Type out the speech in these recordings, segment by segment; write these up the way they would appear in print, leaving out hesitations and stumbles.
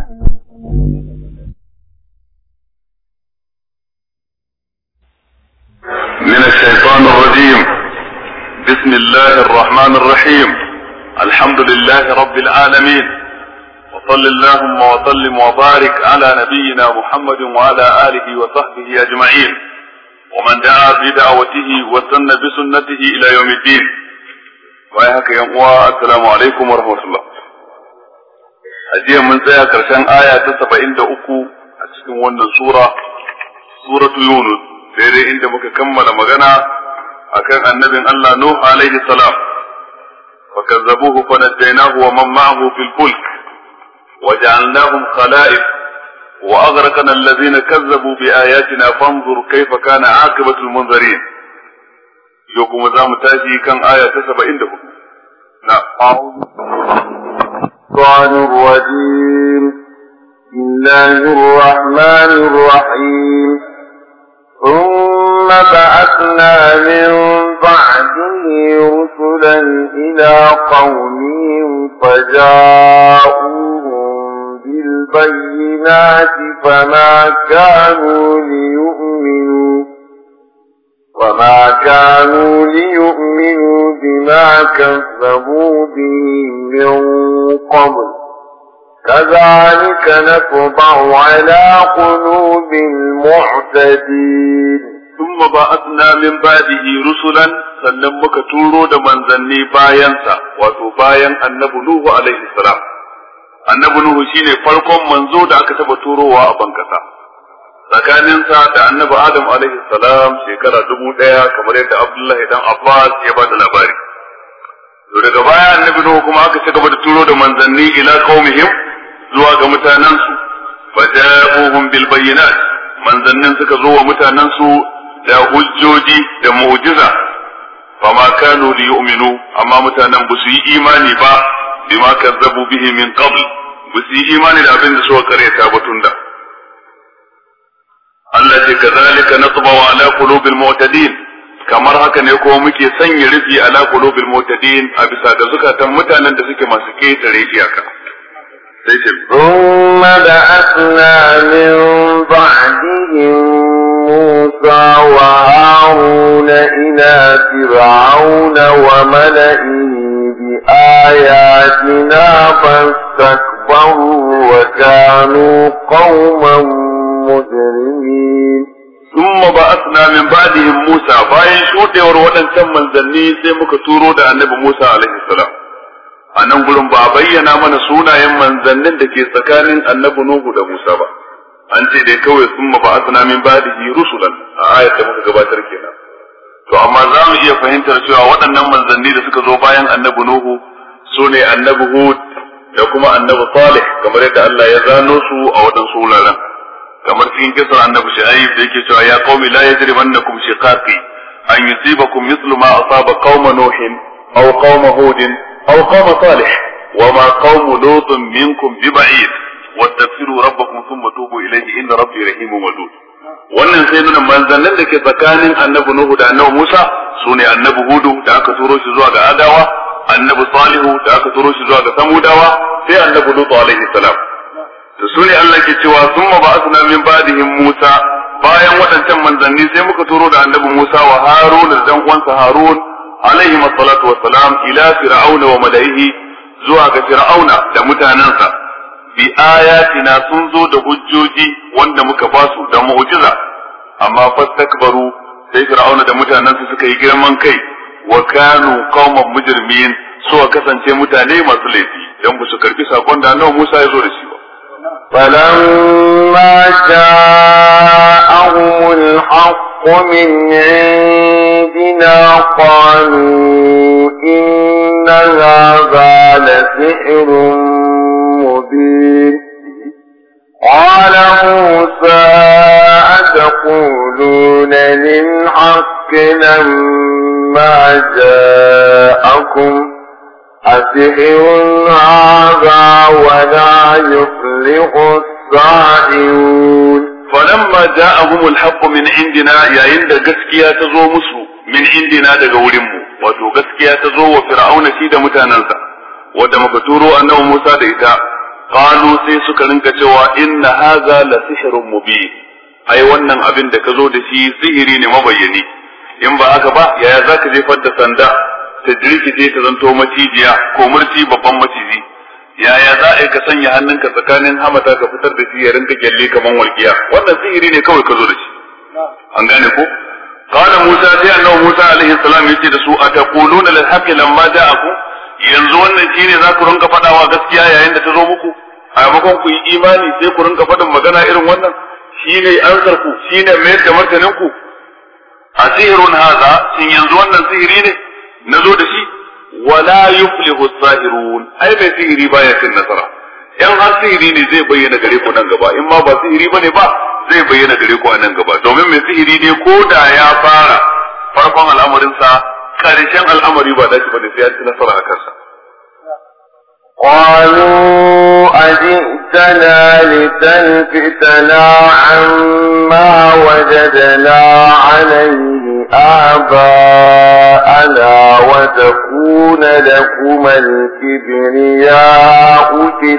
من الشيطان الرجيم. بسم الله الرحمن الرحيم. الحمد لله رب العالمين، وصل اللهم وسلم وبارك على نبينا محمد وعلى آله وصحبه أجمعين، ومن دعا بدعوته وسن بسنته إلى يوم الدين. وياك يا السلام عليكم ورحمة الله. أجي من زي كرشان آية 73 أتكلم عن سورة يونس. daidai inda muka kammala magana akan annabin Allah Nuh alaihi salam, fakazzabuhu fanajjaynahu wa man ma'ahu fil fulk waja'alnahum khala'if wa aghraqna alladhina kazzabu bi ayatina fanzur kayfa kana 'aqibatu al-munzirin. yau kuma zamu tashi kan aya ta 74 na Qur'anur Rajim. Bismillahir Rahmanir Rahim. ثم بعثنا من بعده رسلا إلى قومهم فجاءوهم بالبينات فما كانوا ليؤمنوا بما كذبوا به من قبل كذلك نطبع على قلوب المعتدين. ثم بعثنا من بعده رسلا sannan muka turo da manzanni bayansa, wato bayan annabi Nuhu alaihi salam. Annabi Nuhu shine farkon manzo da aka taba turowa a bankasa. Tsakaninsa da annabi Adam alaihi salam shekara 1000, kamar yadda Abdullahi dan Abbas ya bada labari. To daga baya annabi Nuhu kuma aka ci gaba da turo da manzanni ila qaumihim, zuwa ga mutanansu. Faja'uhum bil bayyinat, manzannin suka zo wa mutanansu da hujjoji da mu'jiza. Fama kanu liyu'minu, amma mutanen ba su yi imani ba bima kazzabu bihi min qabl, ba su yi imani da abin da suka kareta ba tunda. Allah ce kazalika natba'u ala qulubil mu'tadin, kamar haka ne kuma muke sanya rufi ala qulubil mu'tadin, a bisa ga zukatan mutanen da suke masu ketare iyaka. ثم بعثنا من بعدهم موسى وهارون إلى فرعون وملئه بآياتنا فاستكبروا وكانوا قوما مجرمين. ثم بعثنا من بعدهم موسى، bayan shudewar waɗancan manzanni sai muka turo da annabi Musa alaihi salam. A nan gurin ba a bayyana mana sunayen manzannin da ke tsakanin annabi Nuhu da Musa ba, an ce dai kawai sun ba'athna min ba'dihi rusulan a ayat da muka gabatar kenan. To amma za mu iya fahimtar cewa waɗannan manzanni da suka zo bayan annabi Nuhu su ne annabi Hud da kuma annabi Salih, kamar yadda Allah ya zano su a waɗansu wuraren, kamar cikin kisar annabi Shu'aib da yake cewa ya qaumi la yajrimannakum shiqaqi an yusibakum mithlu ma asaba qauma Nuhin aw qauma Hudin أو قوم صالح وما قوم لوط منكم ببعيد واستغفروا ربكم ثم توبوا إليه إن ربي رحيم ودود. wannan sai nuna manzannin da ke tsakanin annabi Nuhu da annabi Musa sune annabi Hudu da aka turo shi zuwa ga Adawa, annabi Salihu da aka turo shi zuwa ga Samudawa, sai annabi Lut alaihi salam. to sune Allah ke cewa thumma ba'athna min ba'dihim Musa, bayan waɗancan manzanni sai muka turo da annabi Musa wa Harun da dan uwansa Harun عليهم الصلاة والسلام إلى فرعون وملئه زواج فرعون da mutanansa bi ayatina sun zo da hujjoji wanda muka basu da mu'jiza, amma fastakbaru sai fir'auna da mutanansa suka yi girman kai wa kanu qauman mujrimin, suka kasance mutane masu laifi dan ba su karbi sakon da Annabi Musa ya zo da shi ba. فلما جاءهم الحق من عندنا قالوا إن هذا لسحر مبين. قال موسى أتقولون للحق لما جاءكم أسحر هذا ولا يفلح الساحرون. فلما جاءهم الحق من عندنا yayin da gaskiya ta zo musu min indina daga wurin mu, wato gaskiya ta zo wa fir'auna shi da mutanansa wanda muka turo annabi Musa da ita, qalu sai suka rinka cewa inna hadha la sihrun mubin ai wannan abin da ka zo da shi sihiri ne mabayyani in ba haka ba yaya zaka jefar da sanda ta jirkice ta zanto macijiya ko murci babban maciji yaya za a yi ka sanya hannunka tsakanin hamata ka fitar da shi ya rinka kyalle kaman walƙiya wannan sihiri ne kawai ka zo da shi an gane ko qala musa sai annabi musa alaihi salam yace da su ataquluna lil haqqi lamma ja'akum yanzu wannan shine za ku rinka fadawa gaskiya yayin da ta zo muku a makon ku yi imani sai ku rinka fadin magana irin wannan shine ansar ku shine mayar da martanin ku asirun hadha shin yanzu wannan sihiri ne nazo da shi wala yuflihu as-sahirun ai mai sihiri baya cin nasara in har sihiri ne zai bayyana gare ku nan gaba in ma ba sihiri bane ba zai bayyana gare ku a nan gaba domin mai sihiri ne ko da ya fara farkon al'amarin sa karshen al'amari ba dace bane sai ya ci nasara a kansa قالوا أجئتنا لتلفتنا عما وجدنا عليه آباءنا وتكون لكما الكبرياء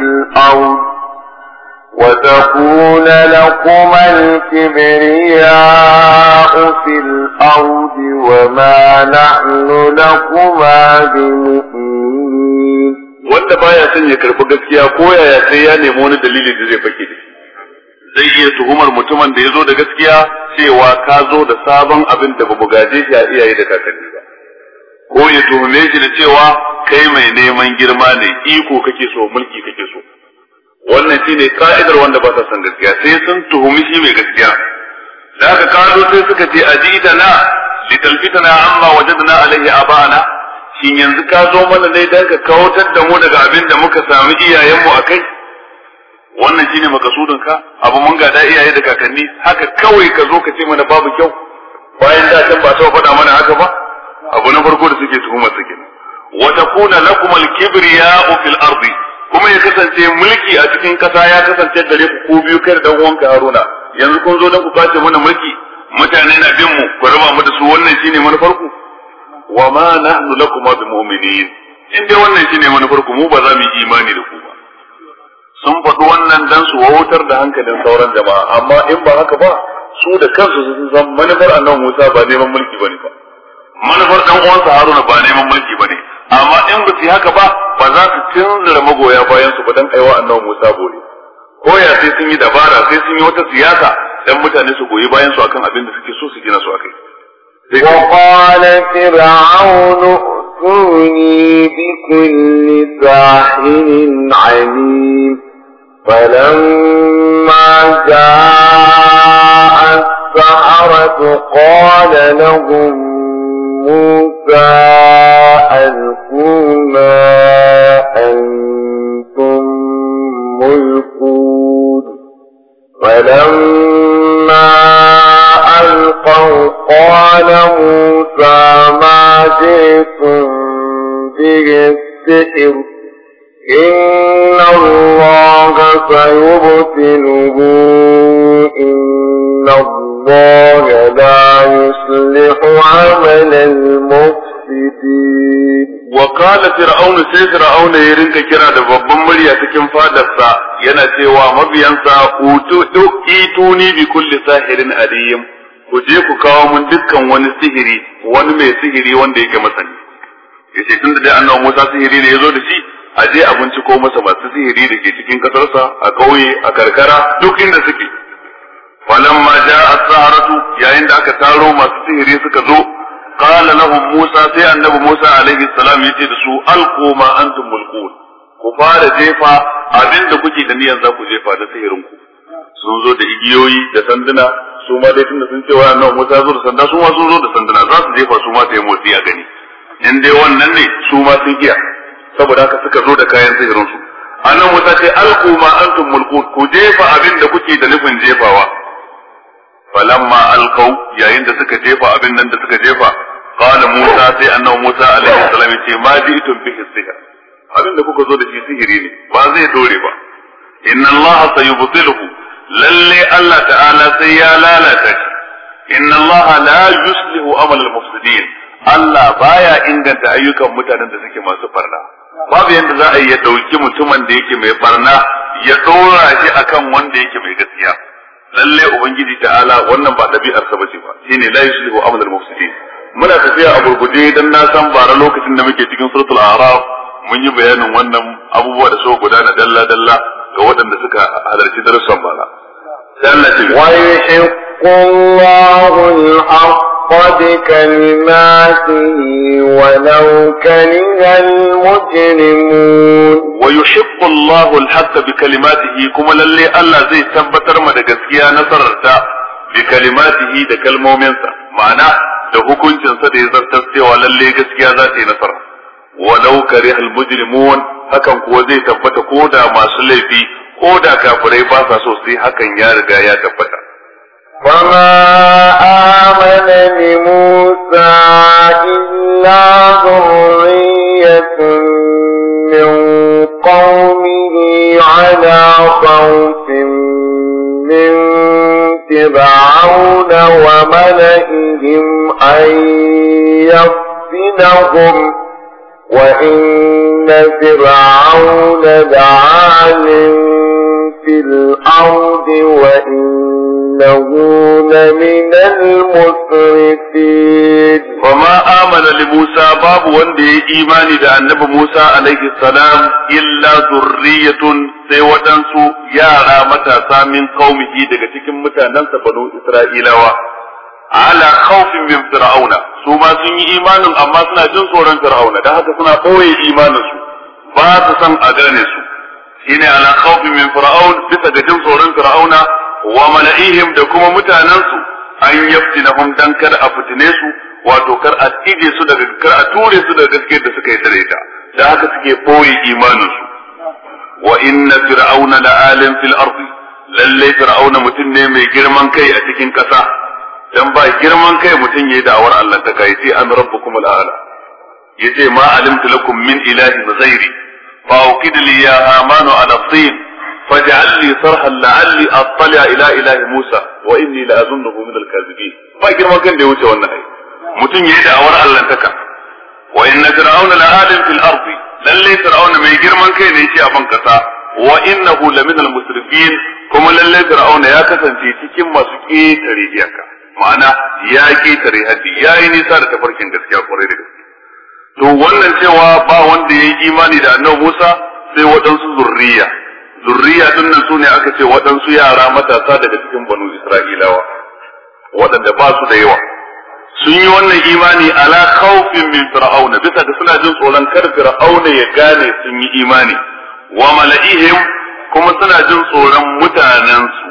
في الأرض وما نحن لكما بمؤمنين wanda baya son ya karɓi gaskiya ko yaya sai ya nemi wani dalili da zai fake da shi zai iya tuhumar mutumin da ya zo da gaskiya cewa ka zo da sabon abin da babu gaje shi a iyaye da kakanni ba ko ya tuhume shi da cewa kai mai neman girma ne iko kake so mulki kake so wannan shine ka'idar wanda ba sa son gaskiya sai sun tuhumi shi mai gaskiya da aka kazo sai suka ce ajidana litalfitana amma wajadna alaihi abana shin yanzu ka zo mana ne dan ka kautar da mu daga abin da muka sami iyayenmu akai wannan shine makasudin ka abu mun gada iyaye da kakanni haka kawai ka zo ka ce mana babu kyau bayan da can ba ta faɗa mana haka ba abu na farko da suke tuhumar su kenan wa takuna lakum al-kibriya'u fil ardi kuma ya kasance mulki a cikin kasa ya kasance gare ku biyu kai da dan uwanka Haruna yanzu kun zo dan ku kace mana mulki mutane na bin mu ku raba mu da su wannan shine manufar ku wa ma nahnu lakum bimu'minin in dai wannan shine manufar ku mu ba za mu yi imani da ku ba sun faɗi wannan dan su wautar da hankalin sauran jama'a amma in ba haka ba su da kansu sun san manufar annabi Musa ba neman mulki bane ba manufar dan uwansa Haruna ba neman mulki bane amma in ba su haka ba ba za su tunzura magoya bayan su ba dan aiwa annabi Musa bore ko ya sai sun yi dabara sai sun yi wata siyasa dan mutane su goyi bayan su akan abin da suke so su gina su akai وقال فرعون ائتوني بكل ساحر عليم فلما جاء السحرة قال لهم موسى ألقوا ما أنتم ملقون فلما ألقوا قال موسى ما جئتم به السحر إن الله سيبطله إن الله لا يصلح عمل المفسدين وقال فرعون sai fir'auna ya rinka kira da babban murya cikin fadarsa yana cewa mabiyansa ituni bi kulli sahirin alim ku je ku kawo mun dukkan wani sihiri wani mai sihiri wanda yake masani yace tunda dai annabi Musa sihiri ne yazo da shi a je a binciko masa masu sihiri da ke cikin kasarsa a kauye a karkara duk inda suke falamma jaa as-saharatu yayin da aka taro masu sihiri suka zo qala lahum Musa sai annabi Musa alaihi salam yace da su alqu ma antum mulqun ku fara jefa abinda kuke da niyyar za ku jefa da sihirin ku sun zo da igiyoyi da sanduna su ma dai tunda sun ce wa annabi Musa zo da sanda su ma sun zo da sanduna za su jefa su ma sai motsi a gani in dai wannan ne su ma sun iya saboda haka suka zo da kayan sihirin su annabi Musa ce alqu ma antum mulqun ku jefa abinda kuke da nufin jefawa falamma alqaw yayin da suka jefa abin nan da suka jefa qala Musa sai annabi Musa alaihi salam ce ma ji'tum bihi sihr abin da kuka zo da shi sihiri ne ba zai dore ba inna Allah sayubtiluhu lalle Allah ta'ala sai ya lalata shi inna Allah la yuslihu amal al-mufsidin Allah baya inganta ayyukan mutanen da suke masu barna babu yanda za a yi ya dauki mutumin da yake mai barna ya dora shi akan wanda yake mai gaskiya. Lalle ubangiji ta'ala wannan ba dabi'ar sa bace ba, shine la yuslihu amal al-mufsidin. Muna tafiya a gurguje dan na san bara lokacin da muke cikin suratul a'raf mun yi bayanin wannan abubuwa da so gudana dalla dalla ga waɗanda suka halarci darussan bara. Sai Allah ya wa yuhiqqu Allahu al-haqqa bi kalimatihi walau kariha al-mujrimun. Wa yuhiqqu Allahu al-haqqa bi kalimatihi, kuma lalle Allah zai tabbatar ma da gaskiya nasararta bi kalimatihi da kalmominsa, ma'ana da hukuncinsa da ya zartar cewa lalle gaskiya za ta yi nasara. Walau karihal mujrimun, hakan kuwa zai tabbata ko da masu laifi ko da kafirai ba sa so, sai hakan ya riga ya tabbata. وما آمن لموسى إلا ذرية من قومه على خوف من فرعون وملئهم أن يفتنهم وإن فرعون لعال في الأرض وإنه لمن المسرفين. وما آمن لموسى باب وندي إيماني دا النبي موسى عليه السلام إلا ذرية سيوتنسو يارا متى من قومه daga cikin mutanensa banu Isra'ilawa ala khawfin min fir'auna, su ma sun yi imanin amma suna jin tsoron fir'auna, da haka suna ɓoye imanin su ba su san a gane su, shine ala khawfin min fir'aun, bisa ga jin tsoron fir'auna wa mala'ihim da kuma mutanensu an yaftinahum dan kar a fitine su, wato kar a tsige su daga kar a ture su daga gaskiyar da suka yi dare ta, da haka suke ɓoye imanin su. Wa inna fir'auna la'alim fil ardi, lalle fir'auna mutum ne mai girman kai a cikin ƙasa, dan ba girman kai mutum yayi da'awar Allah ta kai sai an rabbukum al'ala, yace ma alimtu lakum min ilahin ghairi fa uqid li ya amanu ala tin faj'al li sarhan la'alli attali'a ila ilahi Musa wa inni la azunnuhu min al-kadhibin. Ba girman kan da ya wuce wannan ai, mutum yayi da'awar Allah ta ka. Wa inna fir'auna la'alim fil ardi, lalle fir'auna mai girman kai ne shi a ban kasa, wa innahu laminal musrifin, kuma lalle fir'auna ya kasance cikin masu ƙetare iyaka, ma'ana ya ƙetare haddi, ya yi nisa da tafarkin gaskiya kwarai da gaske. To wannan cewa ba wanda ya yi imani da annabi Musa sai waɗansu zurriya din nan su ne aka ce waɗansu yara matasa daga cikin banu Isra'ilawa waɗanda ba su da yawa, sun yi wannan imani ala khawfin min fir'auna, bisa ga suna jin tsoron kar fir'auna ya gane sun yi imani, wa mala'ihim kuma suna jin tsoron mutanensu.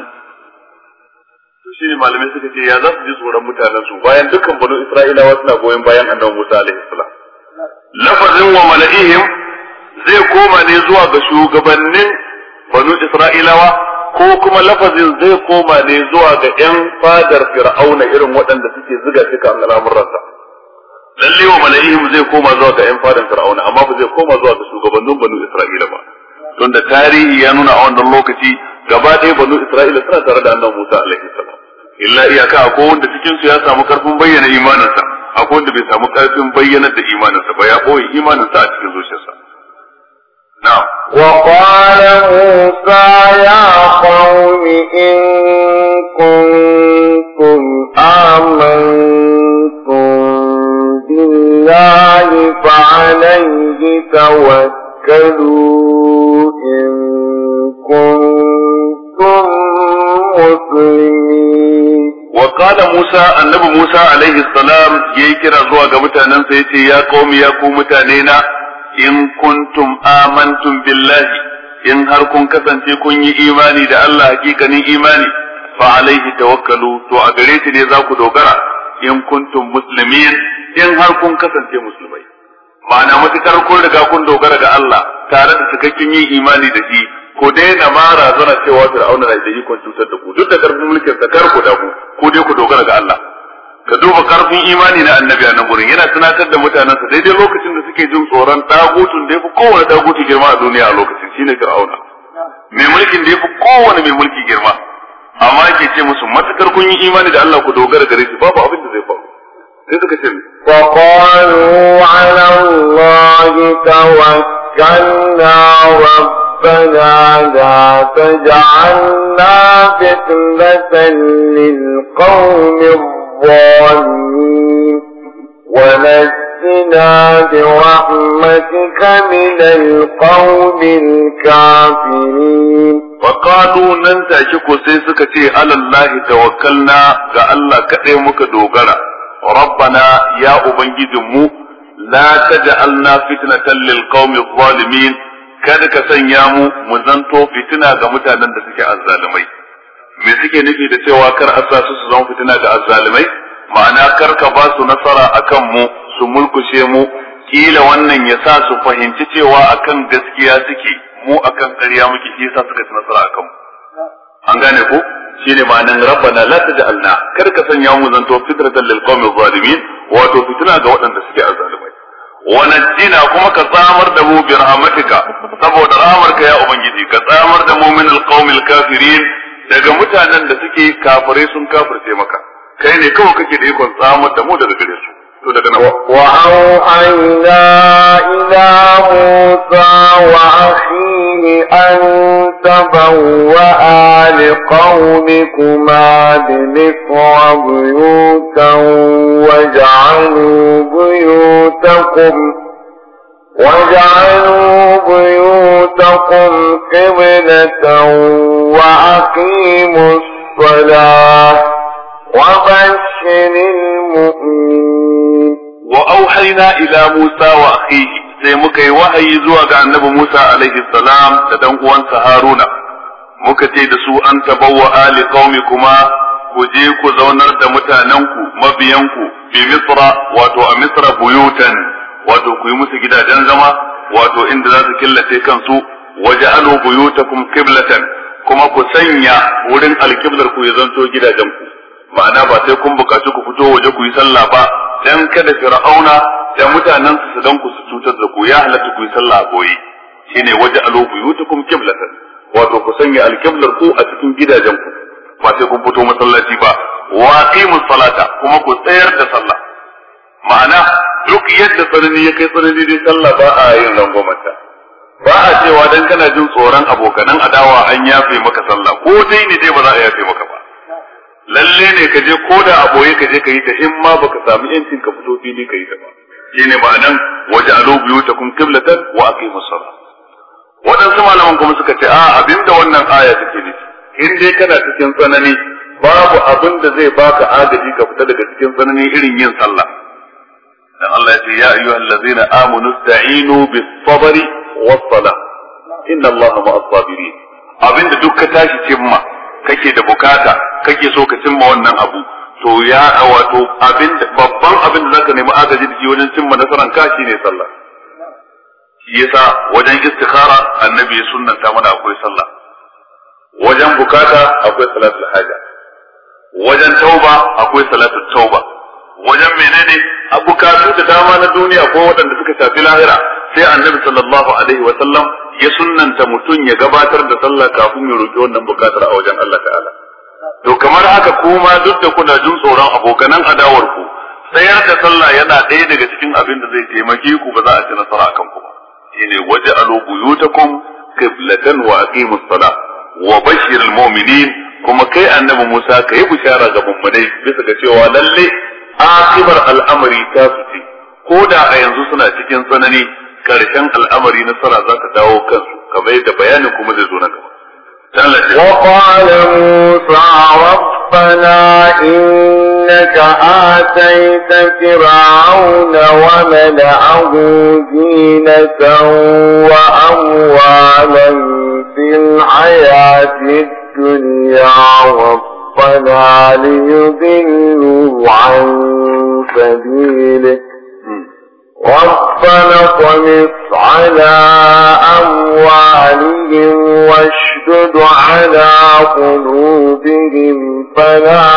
Shi ne malamai suka ce ya za su ji tsoron mutanensu bayan dukkan banu Isra'ilawa suna goyon bayan annabi Musa alaihi salam. Lafazin wa mala'ihim zai koma ne zuwa ga shugabannin banu Isra'ilawa, ko kuma lafazin zai koma ne zuwa ga ƴan fadar fir'auna irin waɗanda suke ziga shi kan al'amuransa. Lalle wa mala'ihim zai koma zuwa ga ƴan fadar fir'auna, amma ba zai koma zuwa ga shugabannin banu Isra'ila ba, don da tarihi ya nuna a wannan lokaci gaba ɗaya banu Isra'ila suna tare da annabi Musa alaihi salam, illa iyaka akwai wanda cikin su ya samu karfin bayyana imaninsa, akwai wanda bai samu karfin bayyanar da imaninsa ba, ya boye imaninsa a cikin zuciyarsa. Na'am. وقال موسى يا قوم إن كنتم آمنتم بالله فعليه توكلوا إن كنتم مسلمين. وقال موسى النبي موسى عليه السلام يكرا زوا ga mutanansa yace ya qaumi ya ku mutanena in kuntum amantum billahi, in har kun kasance kun yi imani da Allah hakikanin imani, fa alaihi tawakkalu, to a gare shi ne za ku dogara, in kuntum muslimin, in har kun kasance musulmai. Ma'ana matukar kun riga kun dogara ga Allah tare da cikakken yin imani da shi, ko daina mara zana cewa Fir'auna na da ikon cutar da ku, duk da karfin mulkin sa kar ku da ku dai ku dogara ga Allah. Ka duba karfin imani na annabi a nan gurin, yana tunatar da mutanensa daidai lokacin da suke jin tsoron tagutun da ya fi kowane tagutu girma a duniya a lokacin, shine Fir'auna, mai mulkin da ya fi kowane mai mulki girma, amma yake ce musu matukar kun yi imani da Allah ku dogara gare shi, babu abin da zai faru. Sai suka ce وقالوا على الله توكلنا ربنا لا تجعلنا فتنة للقوم الظالمين ونجنا برحمتك من القوم الكافرين. فقالوا ننتشكو سيسكتي على الله توكلنا كألا كأيمك دوغرا ربنا يا أبنجدمو لا تجعلنا فتنة للقوم الظالمين kada ka sanya mu zanto fitina ga mutanen da suke azzalimai. Me suke nufi da cewa kar a sa su zama fitina ga azzalimai? Ma'ana kar ka ba su nasara akan mu su mulkushe mu, kila wannan ya sa su fahimci cewa akan gaskiya suke mu akan ƙarya muke, shi yasa suka ci nasara akan mu. An gane ko? Shine ma'anan rabbana la taj'alna, kar ka sanya mu zanto fitratan lil qawmi zalimin, wato fitina ga waɗanda suke azzalimai. Wa najjina, kuma ka tsamar da mu bi rahmatika, saboda rahmarka ya ubangiji ka tsamar da mu min alqawmil kafirin, daga mutanen da suke kafirai sun kafirce maka. Kai ne kawai kake da ikon tsamar da mu daga gare su. To daga nan wa auhayna ila Musa wa akhihi an tabawwa'a liqaumikuma bi Misra buyutan waj'alu بيوتكم قبلة وأقيموا الصلاة وبشر المؤمنين. وأوحينا إلى موسى وأخيه sai muka yi wahayi zuwa ga annabi Musa alaihi salam da dan uwansa Haruna, muka ce da su an tabawwa ali qaumikuma, ku je ku zaunar da mutanenku mabiyanku bi Misra, wato a Misra buyutan, wato ku yi musu gidajen zama, wato inda za su killace kansu, waja'alu buyutakum qiblatan, kuma ku sanya wurin alqiblar ku ya zanto gidajenku. Ma'ana ba sai kun bukaci ku fito waje ku yi sallah ba, dan kada fir'auna da mutanen su dan ku su cutar da ku, ya halatta ku yi sallah a boye. Shine waja'alu buyutakum qiblatan, wato ku sanya alqiblar ku a cikin gidajenku, ba sai kun fito masallaci ba. Wa aqimus salata, kuma ku tsayar da sallah. Ma'ana duk yadda tsanani ya kai tsanani dai sallah ba a yin rangwamanta. Ba a cewa dan kana jin tsoron abokanan adawa an yafe maka sallah, ko dai ne dai ba za a yafe maka ba. Lalle ne ka je ko da aboye ka je ka yi ta, in ma baka samu yancin ka fito fili ka yi ta ba. Shine ma'anan waja'alu buyutakum qiblatan wa aqimus salat. Waɗansu malaman kuma suka ce a abinda wannan aya take nufi, in dai kana cikin tsanani babu abin da zai baka agaji ka fita daga cikin tsanani irin yin sallah. Dan Allah ya ce ya ayyuhallazina amanu ista'inu bis-sabri was-salah inna Allaha ma'as-sabirin. Abinda duk ka tashi cimma kake da bukata kake so ka cimma wannan abu, to ya wato babban abin da zaka nemi agaji da shi wajen cimma nasaran ka shine sallah. Shi yasa wajen istikhara annabi ya sunnanta mana akwai sallah, wajen bukata akwai salatul haja, wajen tauba akwai salatul tauba, wajen menene a bukatu da dama na duniya ko waɗanda suka shafi lahira sai annabi sallallahu alaihi wa sallam ya sunnanta mutum ya gabatar da sallah kafin ya roki wannan bukatar a wajen Allah ta'ala. To kamar haka kuma duk da kuna jin tsoron abokanan adawar ku, tsayar da sallah yana ɗaya daga cikin abin da zai taimake ku, ba za a ci nasara akan ku ba. Shine waj'alu buyutakum qiblatan wa aqimus salah wa bashiril mu'minin, kuma kai annabi Musa kai bishara ga mummunai bisa ga cewa lalle akibar al'amari ta su ce, ko da a yanzu suna cikin tsanani, karshen al'amari nasara za ta dawo kansu, kamar yadda bayanin kuma zai zo na gaba. وقال موسى ربنا إنك آتيت فرعون وملأه زينة وأموالا في الحياة الدنيا ربنا ليضلوا عن سبيلك ربنا اطمس على أموالهم واشدد على قلوبهم فلا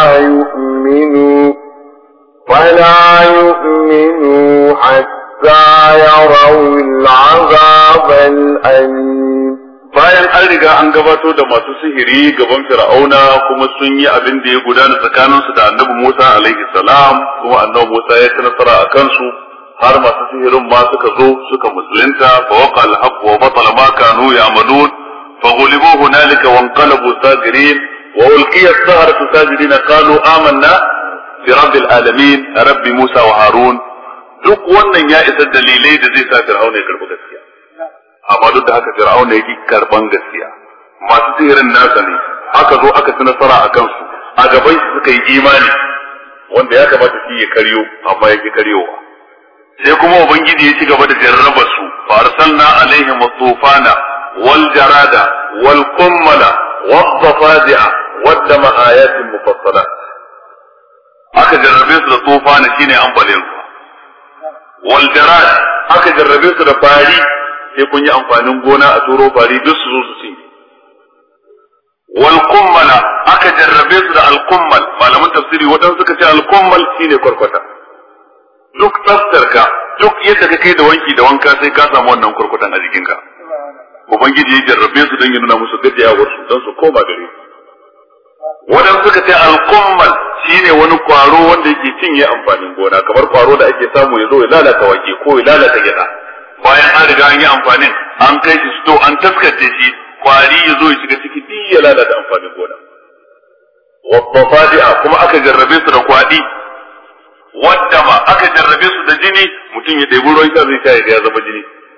يؤمنوا حتى يروا العذاب الأليم. Bayan an riga an gabato da masu sihiri gaban Fir'auna kuma sun yi abin da ya gudana tsakaninsu da Annabi Musa alaihi salam, kuma Annabi Musa ya ci nasara a kansu, har masu sihirin ma suka zo suka musulunta fa waqa al-haqq wa batala ma kanu ya'malun fa ghulibu hunalika wa anqalabu sagirin wa ulqiya as-saharatu sajidina qalu amanna bi rabbil alamin rabbi Musa wa Harun. Duk wannan ya isa dalilai da zai sa Fir'auna ya karbi gaskiya, amma duk da haka Fir'auna yake karban gaskiya. Masu sihirin nasa ne aka zo aka ci nasara a kansu, a gaban su suka yi imani, wanda ya kamata shi ya karyo amma yake karyowa. Sai kuma ubangiji ya ci gaba da jarraba su, fa arsalna alaihim at-tufana wal jarada wal qummala wad dafadi'a wad dama ayatin mufassalat. Aka jarrabe su da tufana shine ambalin ruwa, wal jarad aka jarrabe su da fari, sai kun yi amfanin gona a turo fari duk su zo su ci. Wal qummala aka jarrabe su da al qummal, malaman tafsiri wadan suka ce al qummal shine kwarkwata. Duk tsaftarka, duk yadda ka kai da wanki da wanka sai ka samu wannan kurkutan a jikinka. Ubangiji ya jarrabe su don ya nuna musu gajiyawar su don su koma gare su. Wadan suka ce al-qummal shine wani kwaro wanda yake cinye amfanin gona, kamar kwaro da ake samu ya zo ya lalata wake ko ya lalata gyada. Bayan an riga an yi amfanin, an kai shi sto an taskace shi, kwari ya zo ya shiga ciki duk ya lalata amfanin gona. Wadda kuma aka jarrabe su da kwadi, wadda ma aka jarrabe su da jini, mutum ya ɗebi ruwan sha zai sha ya zama jini.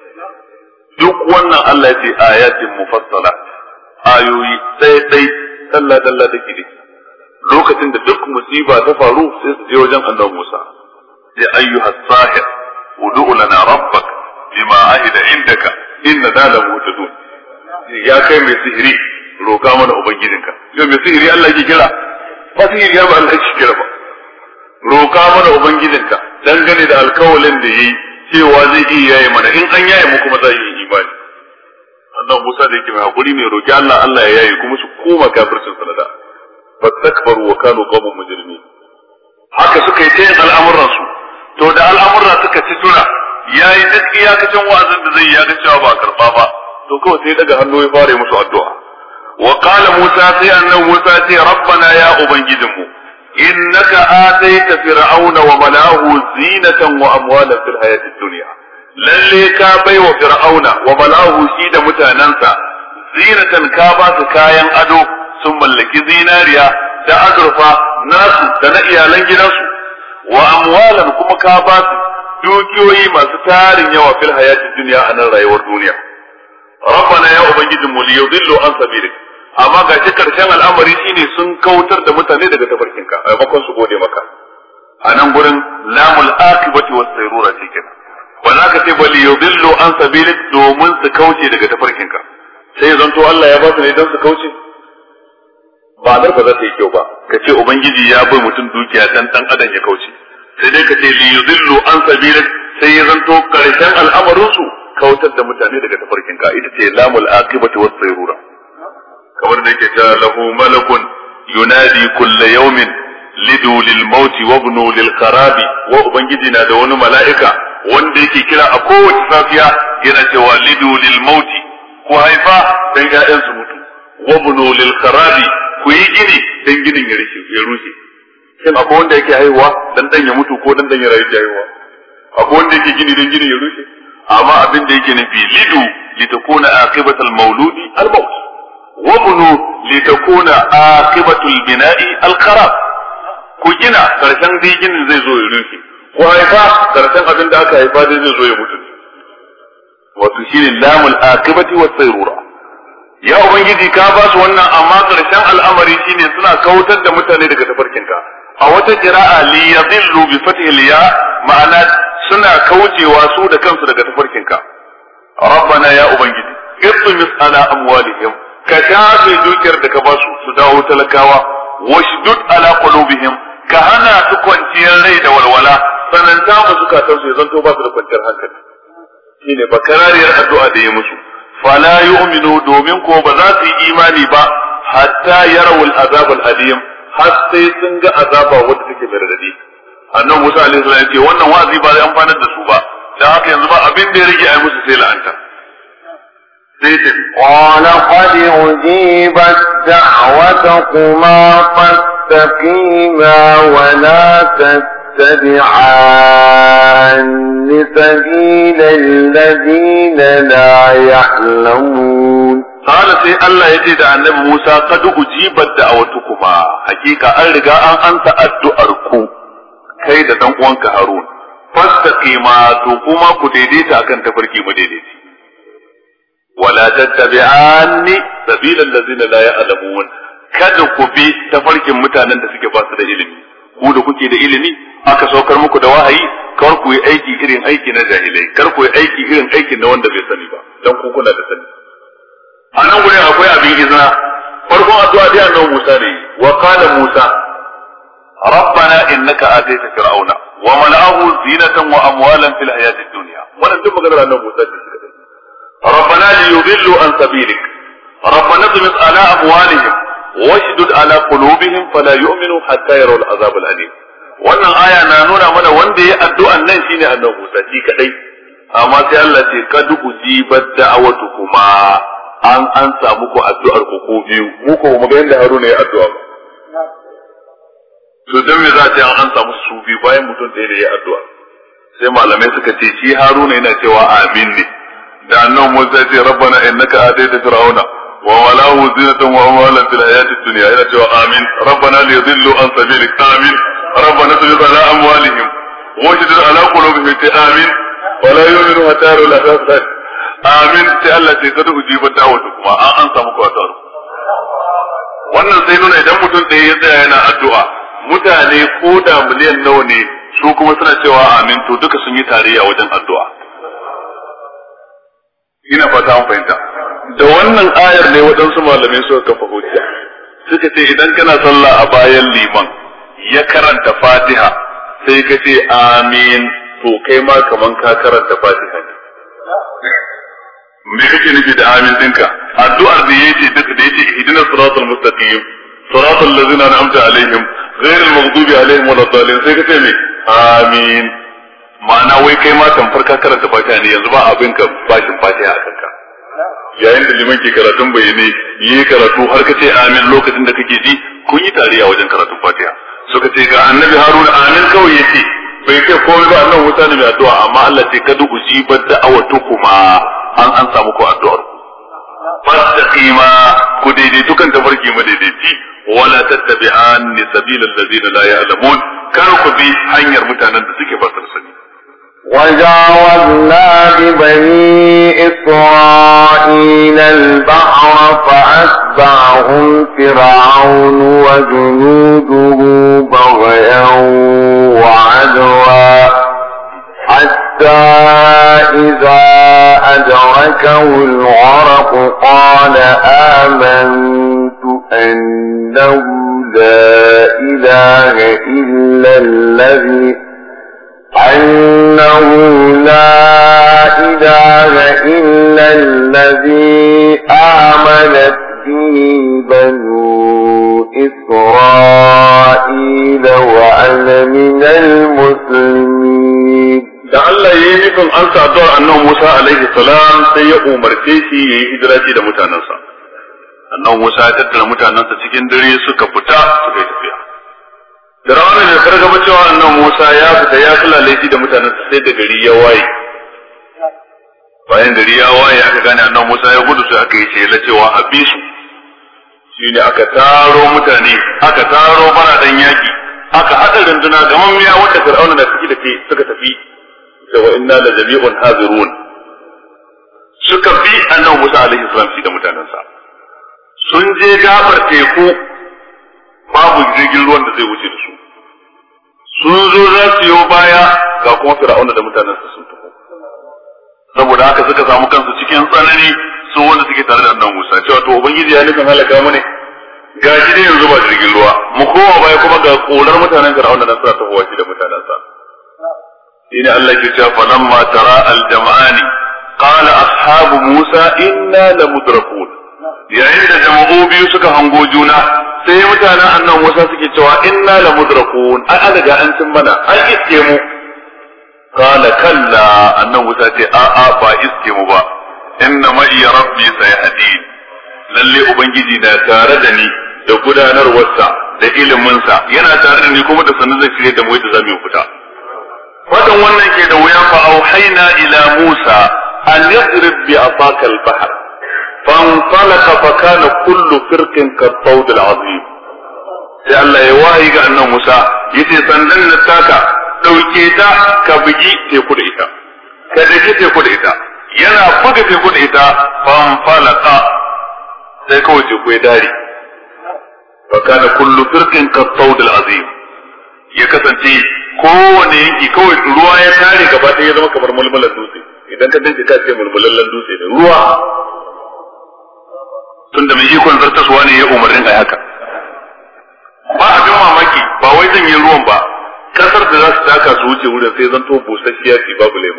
Duk wannan Allah ya ce ayatin mufassala, ayoyi ɗaya dalla da ke. Lokacin da duk musiba ta faru sai su je wajen annabi Musa. Ya ayyuha sahir, ud'u lana rabbak bima ahida indaka inna la muhtadun. Ya kai mai sihiri, roka mana ubangijinka. Yau mai sihiri Allah yake kira, ba sihiri ya ba Allah yake kira ba. Roka mana ubangijinka dangane da alkawalin da yayi cewa zai iya yaye mana, in an yaye mu kuma za yi imani. Annabi Musa da yake mai hakuri ne, roki Allah, Allah ya yaye kuma su koma kafircin sanada. Fastakbaru wa kanu qawmun mujrimin. Haka suka yi tayin al'amuran su. To da al'amura suka ci tura, yayi gaskiya kacin wa'azin da zai ya ga cewa ba karba ba. To kawai sai daga hannu ya fara musu addu'a. Wa qala Musa, sai annabi Musa ce rabbana ya ubangijinmu, innaka ataita fir'auna wa mala'ahu zinatan wa amwalan fil hayatid dunya. Lalle ka baiwa fir'auna wa mala'ahu shi da mutanansa zinatan, ka ba su kayan ado, sun mallaki zinariya da azurfa nasu da na iyalan gidansu, wa amwalan kuma ka ba su dukiyoyi masu tarin yawa fil hayatid dunya a nan rayuwar duniya. Rabbana ya ubangijinmu li yudillu an sabilik, amma ga shi karshen al'amari shine sun kautar da mutane daga tafarkinka a maimakon su gode maka. A nan gurin lamul akibati was sayrura ce kenan, ba za ka ce ba li yudillu an sabilik domin su kauce daga tafarkinka, sai zanto Allah ya ba su ne don su kauce. Ba ba za ta yi kyau ba ka ce ubangiji ya bai mutum dukiya dan adam ya kauce, sai dai ka ce li yudillu an sabilik, sai ya zanto karshen al'amarin su kautar da mutane daga tafarkinka, ita ce lamul akibati was sayrura. kamar da yake ta lahu malakun yunadi kulla yawmin lidu lil mauti wa ibnu lil kharabi, wa ubangiji na da wani mala'ika wanda yake kira a kowace safiya yana cewa lidu lil mauti, ku haifa dan ƴaƴan su mutu, wa ibnu lil kharabi, ku yi gini dan ginin ya rushe. Shin akwai wanda yake haihuwa dan ya mutu ko dan ya rayu haihuwa? Akwai wanda yake gini dan gini ya rushe? Amma abin da yake nufi lidu litakuna aqibatul mauludi al maut, wabnu litakuna aqibatul bina'i al-kharab. Ku gina karshen ginin zai zo ya rufe, ku haifa karshen abin da aka haifa zai zo ya mutu. Wato shine lamul aqibati was sayrura. Ya ubangiji ka ba su wannan, amma karshen al'amari shine suna kautar da mutane daga tafarkinka. A wata qira'a li yadhillu bi fathi al-ya, ma'ana suna kaucewa su da kansu daga tafarkinka. Rabbana ya ubangiji irtumis ala amwalihim, ka shafe dukiyar da ka ba su dawo talakawa, washdud ala qulubihim, ka hana su kwanciyar rai da walwala, sananta mu zukatan su zanto ba su da kwanciyar hankali. Shine bakarariyar addu'a da ya musu, fala yu'minu, domin ko ba za su yi imani ba hatta yarawul azab al-alim, har sai sun ga azaba wanda take mai radadi. Annabi Musa alaihi salam ya ce wannan wa'azi ba zai amfanar da su ba, dan haka yanzu ba abin da ya rage ai musu sai la'anta. قال قد أجيبت دعوتكما فاستقيما ولا تتبعان سبيل الذين لا يعلمون قال سي الله يتي da annabi Musa kad ujibat da'awatukuma hakika an riga an ansa addu'ar ku kai da dan uwanka Harun fastaqima to kuma ku daidaita akan tafarki mu daidaiti wala tattabi'anni sabilal ladzina la ya'lamun kada ku bi tafarkin mutanen da suke ba su da ilimi ku da kuke da ilimi aka saukar muku da wahayi kar ku yi aiki irin aiki na jahilai kar ku yi aiki irin aikin na wanda bai sani ba dan ku kuna da sani anan gurin akwai abin izina farkon addu'a da annabi Musa ne wa qala Musa rabbana innaka ataita fir'auna wa mala'ahu zinatan wa amwalan fil hayatid dunya wannan duk maganar annabi Musa ce rabbana liyudillu an sabilik rabbana tumis ala amwalihim washdud ala qulubihim fala yu'minu hatta yarawul azab al-alim wannan aya na nuna mana wanda ya addu'an nan shine annabi Musa shi kadai amma sai Allah ce kad ujibat da'awatukuma an samu ku addu'ar ku ko biyu mu ko mu ga yanda Haruna ya addu'a to dan me za ta an samu su biyu bayan mutum da ya addu'a sai malamai suka ce shi Haruna yana cewa amin ne da annabi Musa ya ce rabbana innaka ataita fir'auna wa walahu zinatan wa amwalan fil hayatid dunya yana cewa amin rabbana liyudillu an sabilik amin rabbana tujid ala amwalihim wa tujid ala qulubihim amin wala yu'minu hatta yarawul azab amin sai Allah sai kada ujiba da'watu kuma an samu kwatar wannan sai nuna idan mutum da ya tsaya yana addu'a mutane ko da miliyan nawa ne su kuma suna cewa amin to duka sun yi tarayya wajen addu'a ina fata an fahimta da wannan ayar ne waɗansu malamai suka kafa hujja suka ce idan kana sallah a bayan liman ya karanta Fatiha sai ka ce amin to kai ma kaman ka karanta Fatiha ne me kake nufi da amin dinka addu'ar da yake duk da yake ihdinas siratal mustaqim siratal ladzina an'amta alaihim ghayril maghdubi alaihim waladdallin sai kace me amin ma'ana wai kai ma tamfar ka karanta Fatiha ne yanzu ba abin ka bashin Fatiha a kanka yayin da liman ke karatun bayyane yi karatu har kace amin lokacin da kake ji kun yi tariya wajen karatun Fatiha suka ce ga annabi Haruna amin kawai yace bai ce komai ba annabi Musa ne mai addu'a amma Allah ce kada ujibat da'awatukuma an samu ku addu'ar fastaqima ku daidaitu kan tafarki madaidaiti wala tattabi'anni sabilal ladina la ya'lamun kar ku bi hanyar mutanen da suke ba su sani وجاوزنا ببني إسرائيل البحر فأتبعهم فرعون وجنوده بغيا وعدوا حتى إذا أدركه الغرق قال آمنت أنه لا إله إلا الذي آمنت به بنو إسرائيل وأنا من المسلمين. da Allah ya yi nufin an sa addu'ar annabi Musa alaihi salam sai ya umarce shi ya yi hijira da mutanensa. Annabi Musa ya tattara mutanensa cikin dare suka fita suka yi tafiya. Da rawana da kargaba cewa annabi Musa ya fita ya sulale shi da mutanensa sai da gari ya waye. Bayan gari ya waye aka gane annabi Musa ya gudu sai aka yi shela cewa a bi su. Shine aka taro mutane, aka taro baradan yaki, aka haɗa runduna gamammiya wanda Fir'auna da suke da suka tafi. wa inna la jami'un hazirun suka bi annabi Musa alaihi salam shi da mutanansa sun je gabar teku babu jirgin ruwan da zai wuce da su sun zo za su yi baya ga kuma Fir'auna da mutanansa sun tafi saboda haka suka samu kansu cikin tsanani su wanda suke tare da annabi Musa cewa to ubangiji ya nufin halaka mu ne ga shi dai yanzu ba jirgin ruwa mu kowa baya kuma ga korar mutanen Fir'auna nan suna tafowa shi da mutanansa إن الله كتاب فلما ترى الجمعان قال أصحاب موسى إنا لمدركون يعني إذا جمعوا بيوسك هنجوجونا سيمتانا أن موسى سكتوا إنا لمدركون أألقى أنتم منا أي إسكيموا قال كلا أن موسى با إسكيموا با إنما إيا ربي سيهدين للي أبنجدنا تاردني يقولنا نروسا da iliminsa yana tare da ni kuma da sanin zai shirye da mu yadda zamu fita wadan wannan ke da wuya fa auhayna ila Musa an yadrib bi afaka al-bahr fanfalaqa fa kana kullu firqin ka-tawd al-azim sai Allah ya wahayi ga annabi Musa yace sandan na taka dauke ta ka bugi teku da ita ka dake teku da ita yana buga teku da ita fanfalaqa sai kawai teku ya dare fa kana kullu firqin ka-tawd al-azim ya kasance kowane yanki kawai ruwa ya tare gaba ɗaya ya zama kamar mulmulan dutse idan ka dace ka ce mulmulallen dutse da ruwa tunda mai ikon zartaswa ne ya umarnin a haka ba abin mamaki ba wai zan yi ruwan ba kasar da za su taka su wuce wurin sai zan to busasshiya ce babu lema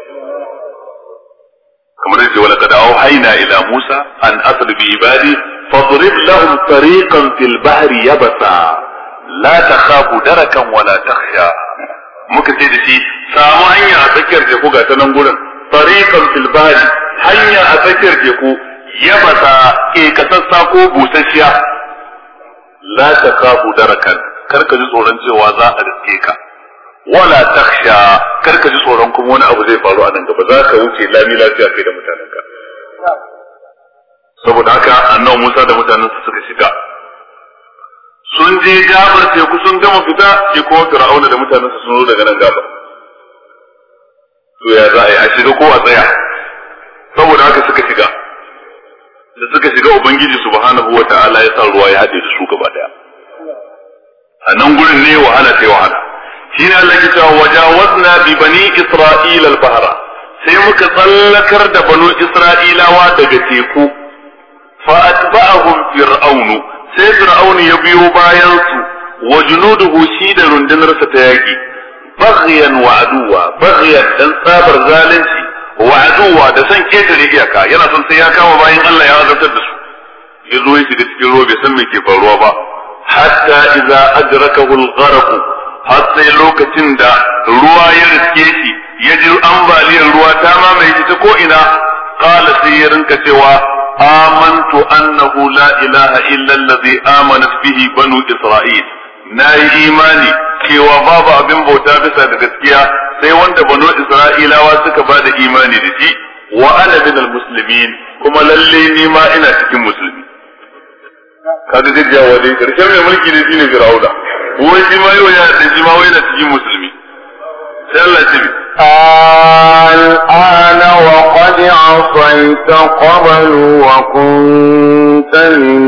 kamar yadda wala kada auhayna ila Musa an asr bi ibadi fadrib lahum tariqan fil bahri yabasa la takhafu darakan wala takhsha muka ce da shi samu hanya a tsakiyar teku ga ta nan gurin tariqan fil bahri hanya a tsakiyar teku yabasa ke kasassa ko busasshiya la takhafu darakan karka ji tsoron cewa za a riske ka wala takhsha karka ji tsoron kuma wani abu zai faru a nan gaba za ka wuce lami lafiya kai da mutanenka saboda haka annabi Musa da mutanensa suka shiga sun je gabar teku sun gama fita sai kuma Fir'auna da mutanensa sun zo daga nan gabar to ya za a yi a shiga ko a tsaya saboda haka suka shiga da suka shiga ubangiji subhanahu wata'ala ya sa ruwa ya haɗe da su gaba daya a nan gurin ne wahala sai wahala shine Allah ke cewa wajawazna bi bani isra'ila al-bahra sai muka tsallakar da banu isra'ilawa daga teku fa atba'ahum fir'aunu sai fir'aunu ya biyo bayan su wa junuduhu shi da rundunarsa ta yaki baghyan wa aduwa baghyan dan tsabar zalunci wa aduwa da san ketare iyaka yana son sai ya kama bayan Allah ya azabtar da su yazo ya shiga cikin ruwa bai san me ke faruwa ba hatta idza adrakahu al-gharq har sai lokacin da ruwa ya riske shi ya ji ambaliyar ruwa ta mamaye shi ta ko ina qala sai ya rinka cewa amantu annahu la ilaha illa allazi amanat bihi banu isra'il nayi imani cewa babu abin bauta bisa da gaskiya sai wanda banu isra'ilawa suka bada imani da shi wa ana minal muslimin kuma lalle ni ma ina cikin musulmi kaga dai jawo dai karshen mai mulki ne shine Fir'auna wai shi ma yau ya da shi ma wai na cikin musulmi sai Allah ya ce الآن وقد عصيت قبل وكنت من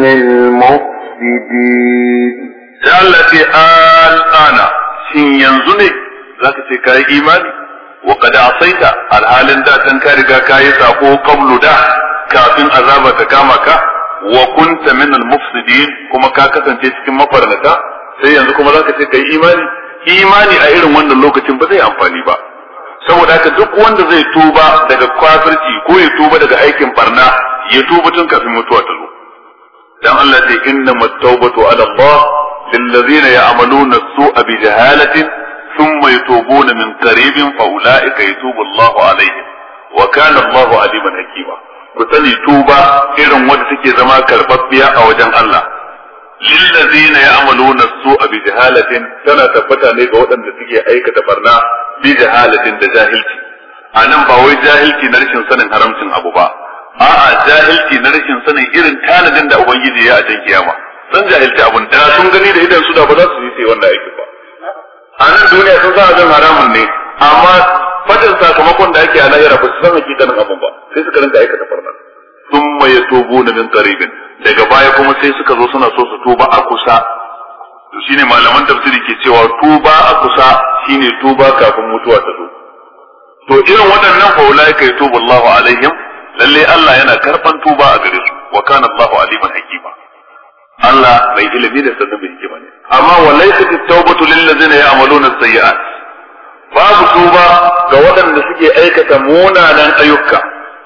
المفسدين sai Allah ce al'ana shin yanzu ne zaka ce kai imani wa qad asaita alhalin da kan ka riga kai sako qablu da kafin azaba ta kama ka wa kunta min al-mufsidin kuma ka kasance cikin mafarnata sai yanzu kuma zaka ce kai imani a irin wannan lokacin ba zai amfani ba saboda haka duk wanda zai tuba daga kafirci ko ya tuba daga aikin barna ya tuba tun kafin mutuwa ta zo dan Allah ce innamat tawbatu ala Allah للذين يعملون السوء بجهالة ثم يتوبون من قريب فأولئك يتوب الله عليهم وكان الله عليما حكيما كتني توبة إذن ودتك زما كربطبيا أو جن الله للذين يعملون السوء بجهالة تنا تبتا لك ودن تتكي أيك تفرنا بجهالة دجاهلتي أنا باوي جاهلتي نرشن سنن حرمتن أبو با جاهلتي نرشن سنن إذن كان دند أبنجي يا أجن كياما sun jahilci abun da sun gani da idan su da ba za su yi sai wannan aikin ba a nan duniya sun sa abin haramun ne amma fadin sakamakon da ake a lahira ba su san hakikanin abun ba sai suka rinka aikata farna thumma yatubuna min qaribin daga baya kuma sai suka zo suna so su tuba a kusa to shine malaman tafsiri ke cewa tuba a kusa shine tuba kafin mutuwa ta zo to irin waɗannan fa ulaika yatubu Allahu alaihim lalle Allah yana karban tuba a gare su wa kana Allahu aliman hakima Allah bai ilimi da sanin bai hikima ne amma walaysa at-tawbatu lil ladzina ya'maluna as-sayyi'at babu tuba ga waɗanda suke aikata munanan ayyuka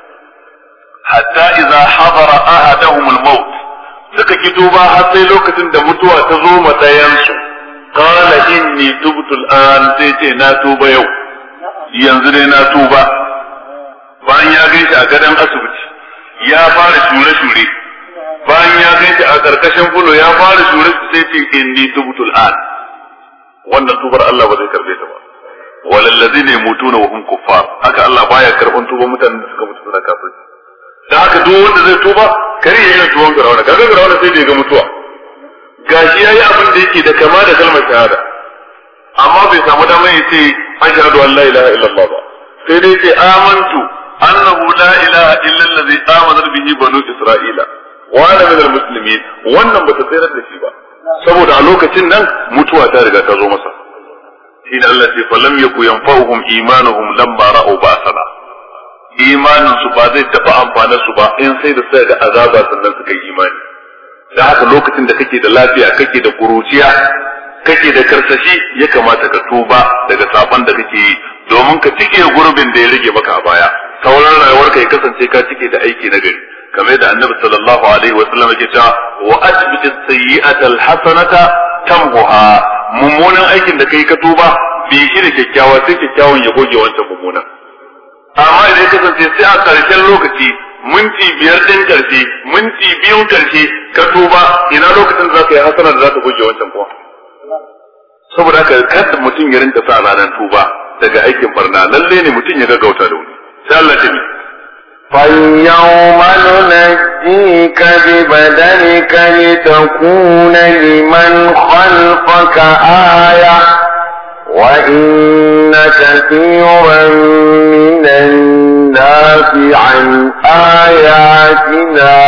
hatta idza hadara ahaduhum al-maut suka ki tuba har sai lokacin da mutuwa ta zo matayan su qala inni tubtu al-an sai ce na tuba yau yanzu dai na tuba bayan ya gaishe a gadon asibiti ya fara shure-shure bayan ya kai ta a karkashin fulo ya fara shurin sai ce inni tubtul an, wannan tubar Allah ba zai karbe ta ba. walal ladina yamutuna wa hum kuffar, haka Allah baya karban tuban mutanen da suka mutu suna kafirci. da haka duk wanda zai tuba kare yayin tuban Fir'auna, kaga Fir'auna sai da ya ga mutuwa gashi yayi abin da yake da kama da kalmar shahada amma bai samu damar yace ashhadu an la ilaha illallah ba, sai dai ce amantu annahu la ilaha illa allazi amana bihi banu isra'ila wa ana minal muslimin, wannan bata tsayar da shi ba saboda a lokacin nan mutuwa ta riga ta zo masa. shine Allah ce falam yaku yanfa'uhum imanuhum lamma ra'u ba'sana, imanin su ba zai taɓa amfana su ba in sai da suka ga azaba sannan suka yi imani. da haka lokacin da kake da lafiya kake da kuruciya kake da karsashi ya kamata ka tuba daga saban da kake yi domin ka cike gurbin da ya rage maka a baya, sauran rayuwarka ya kasance ka cike da aiki na gari kamar da Annabi sallallahu alaihi wa sallam yake cewa wa atbit as-sayyi'ata al-hasanata tamhuha, mummunan aikin da kai ka tuba bi shi da kyakkyawa sai kyakkyawan ya goge wancan mummunan. amma idan ka kasance sai a karshen lokaci minti 5 din karshe minti 2 karshe ka tuba, ina lokacin da zaka yi hasana da zaka goge wancan kuma. saboda haka kada mutum ya rinka sa ranar tuba daga aikin barna, lalle ne mutum ya gaggauta da wuri. sai Allah ya ce فَالْيَوْمَ نُنَجِّيكَ بِبَدَنِكَ لِتَكُونَ لِمَنْ خَلْفَكَ آيَةً وَإِنَّ كَثِيرًا مِنَ النَّاسِ عَنْ آيَاتِنَا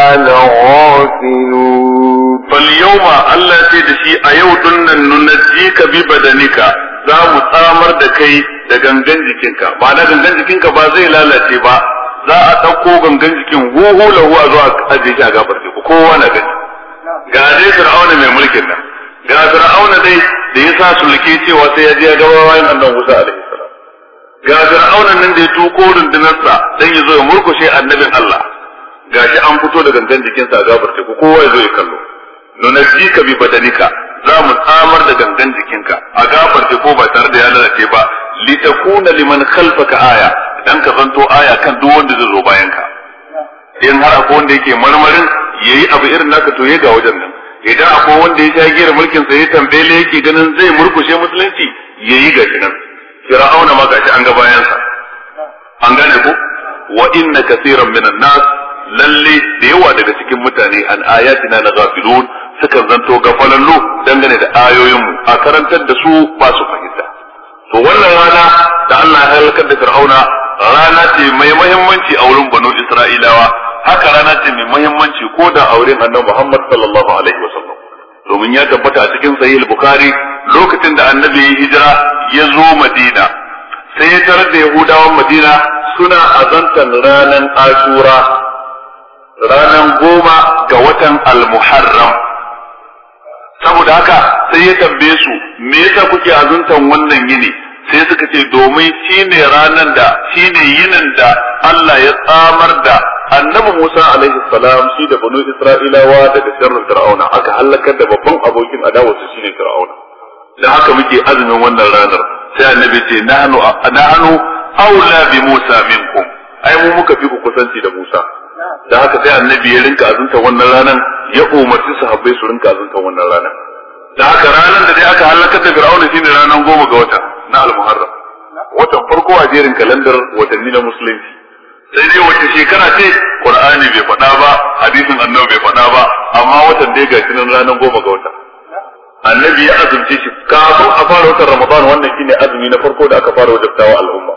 لَغَافِلُونَ. فَالْيَوْمَ Allah ce da shi a yau dinnan nunajjika bi badanika, za mu tsamar da kai da gangan jikinka, ba na gangan jikinka ba zai lalace ba, za a ɗauko gangan jikin huhu lahu a zuwa ajiye shi a gabar teku kowa na gani. ga dai Fir'auna mai mulkin nan, ga Fir'auna dai da ya sa sulke cewa sai ya je ya gaba bayan annabi Musa alaihi salam, ga Fir'auna nan da ya tuko rundunarsa dan ya zo ya murkushe annabin Allah, gashi an fito da gangan jikinsa a gabar teku kowa ya zo ya kallo. nunajjika bi badanika, za mu tsamar da gangan jikinka a gabar teku ba tare da ya lalace ba, litakuna liman khalfaka aya, dan ka zanto aya kan duk wanda zai zo bayan ka. in har akwai wanda yake marmarin yayi abu irin naka to ya ga wajen nan, idan akwai wanda ya sha giyar mulkin sa ya tambele yake ganin zai murkushe musulunci yayi gashi nan. Fir'auna ma gashi an ga bayan sa, an gane ko wa inna kaseeran minan nas, lalle da yawa daga cikin mutane an ayatina la ghafilun, suka zanto gafalallu dangane da ayoyinmu, a karantar da su ba su fahimta. to wannan rana da Allah ya halakar da Fir'auna rana ce mai muhimmanci a wurin banu Isra'ilawa, haka rana ce mai muhimmanci ko da a wurin Annabi Muhammad sallallahu alaihi wasallam, domin ya tabbata a cikin Sahih al-Bukhari lokacin da Annabi ya hijira ya zo Madina, sai ya tarar da Yahudawan Madina suna azantan ranan Ashura, ranan 10 ga watan Al-Muharram. saboda haka sai ya tambaye su me yasa kuke azuntan wannan yini, sai suka ce domin shine ranan da shine yinin da Allah ya tsamar da Annabi Musa alaihi salam shi da banu Isra'ilawa daga sharrin Fir'auna, aka halakar da babban abokin adawarsu shine Fir'auna. da haka muke azumin wannan ranar. sai Annabi ce nahnu aula bi Musa minkum, ai mu muka fi ku kusanci da Musa. da haka sai Annabi ya rinka azunta wannan ranan, ya umarci sahabbai su rinka azunta wannan ranan. da haka ranar da dai aka halakar da Fir'auna shine ranar 10 ga wata na Al-Muharram, watan farko a jerin kalandar watanni na musulunci. sai dai wata shekara ce Qur'ani bai faɗa ba, hadisin Annabi bai faɗa ba, amma watan dai gashi nan ranar 10 ga wata. Annabi ya azumce shi kafin a fara watan Ramadan, wannan shine azumi na farko da aka fara wajabtawa al'umma.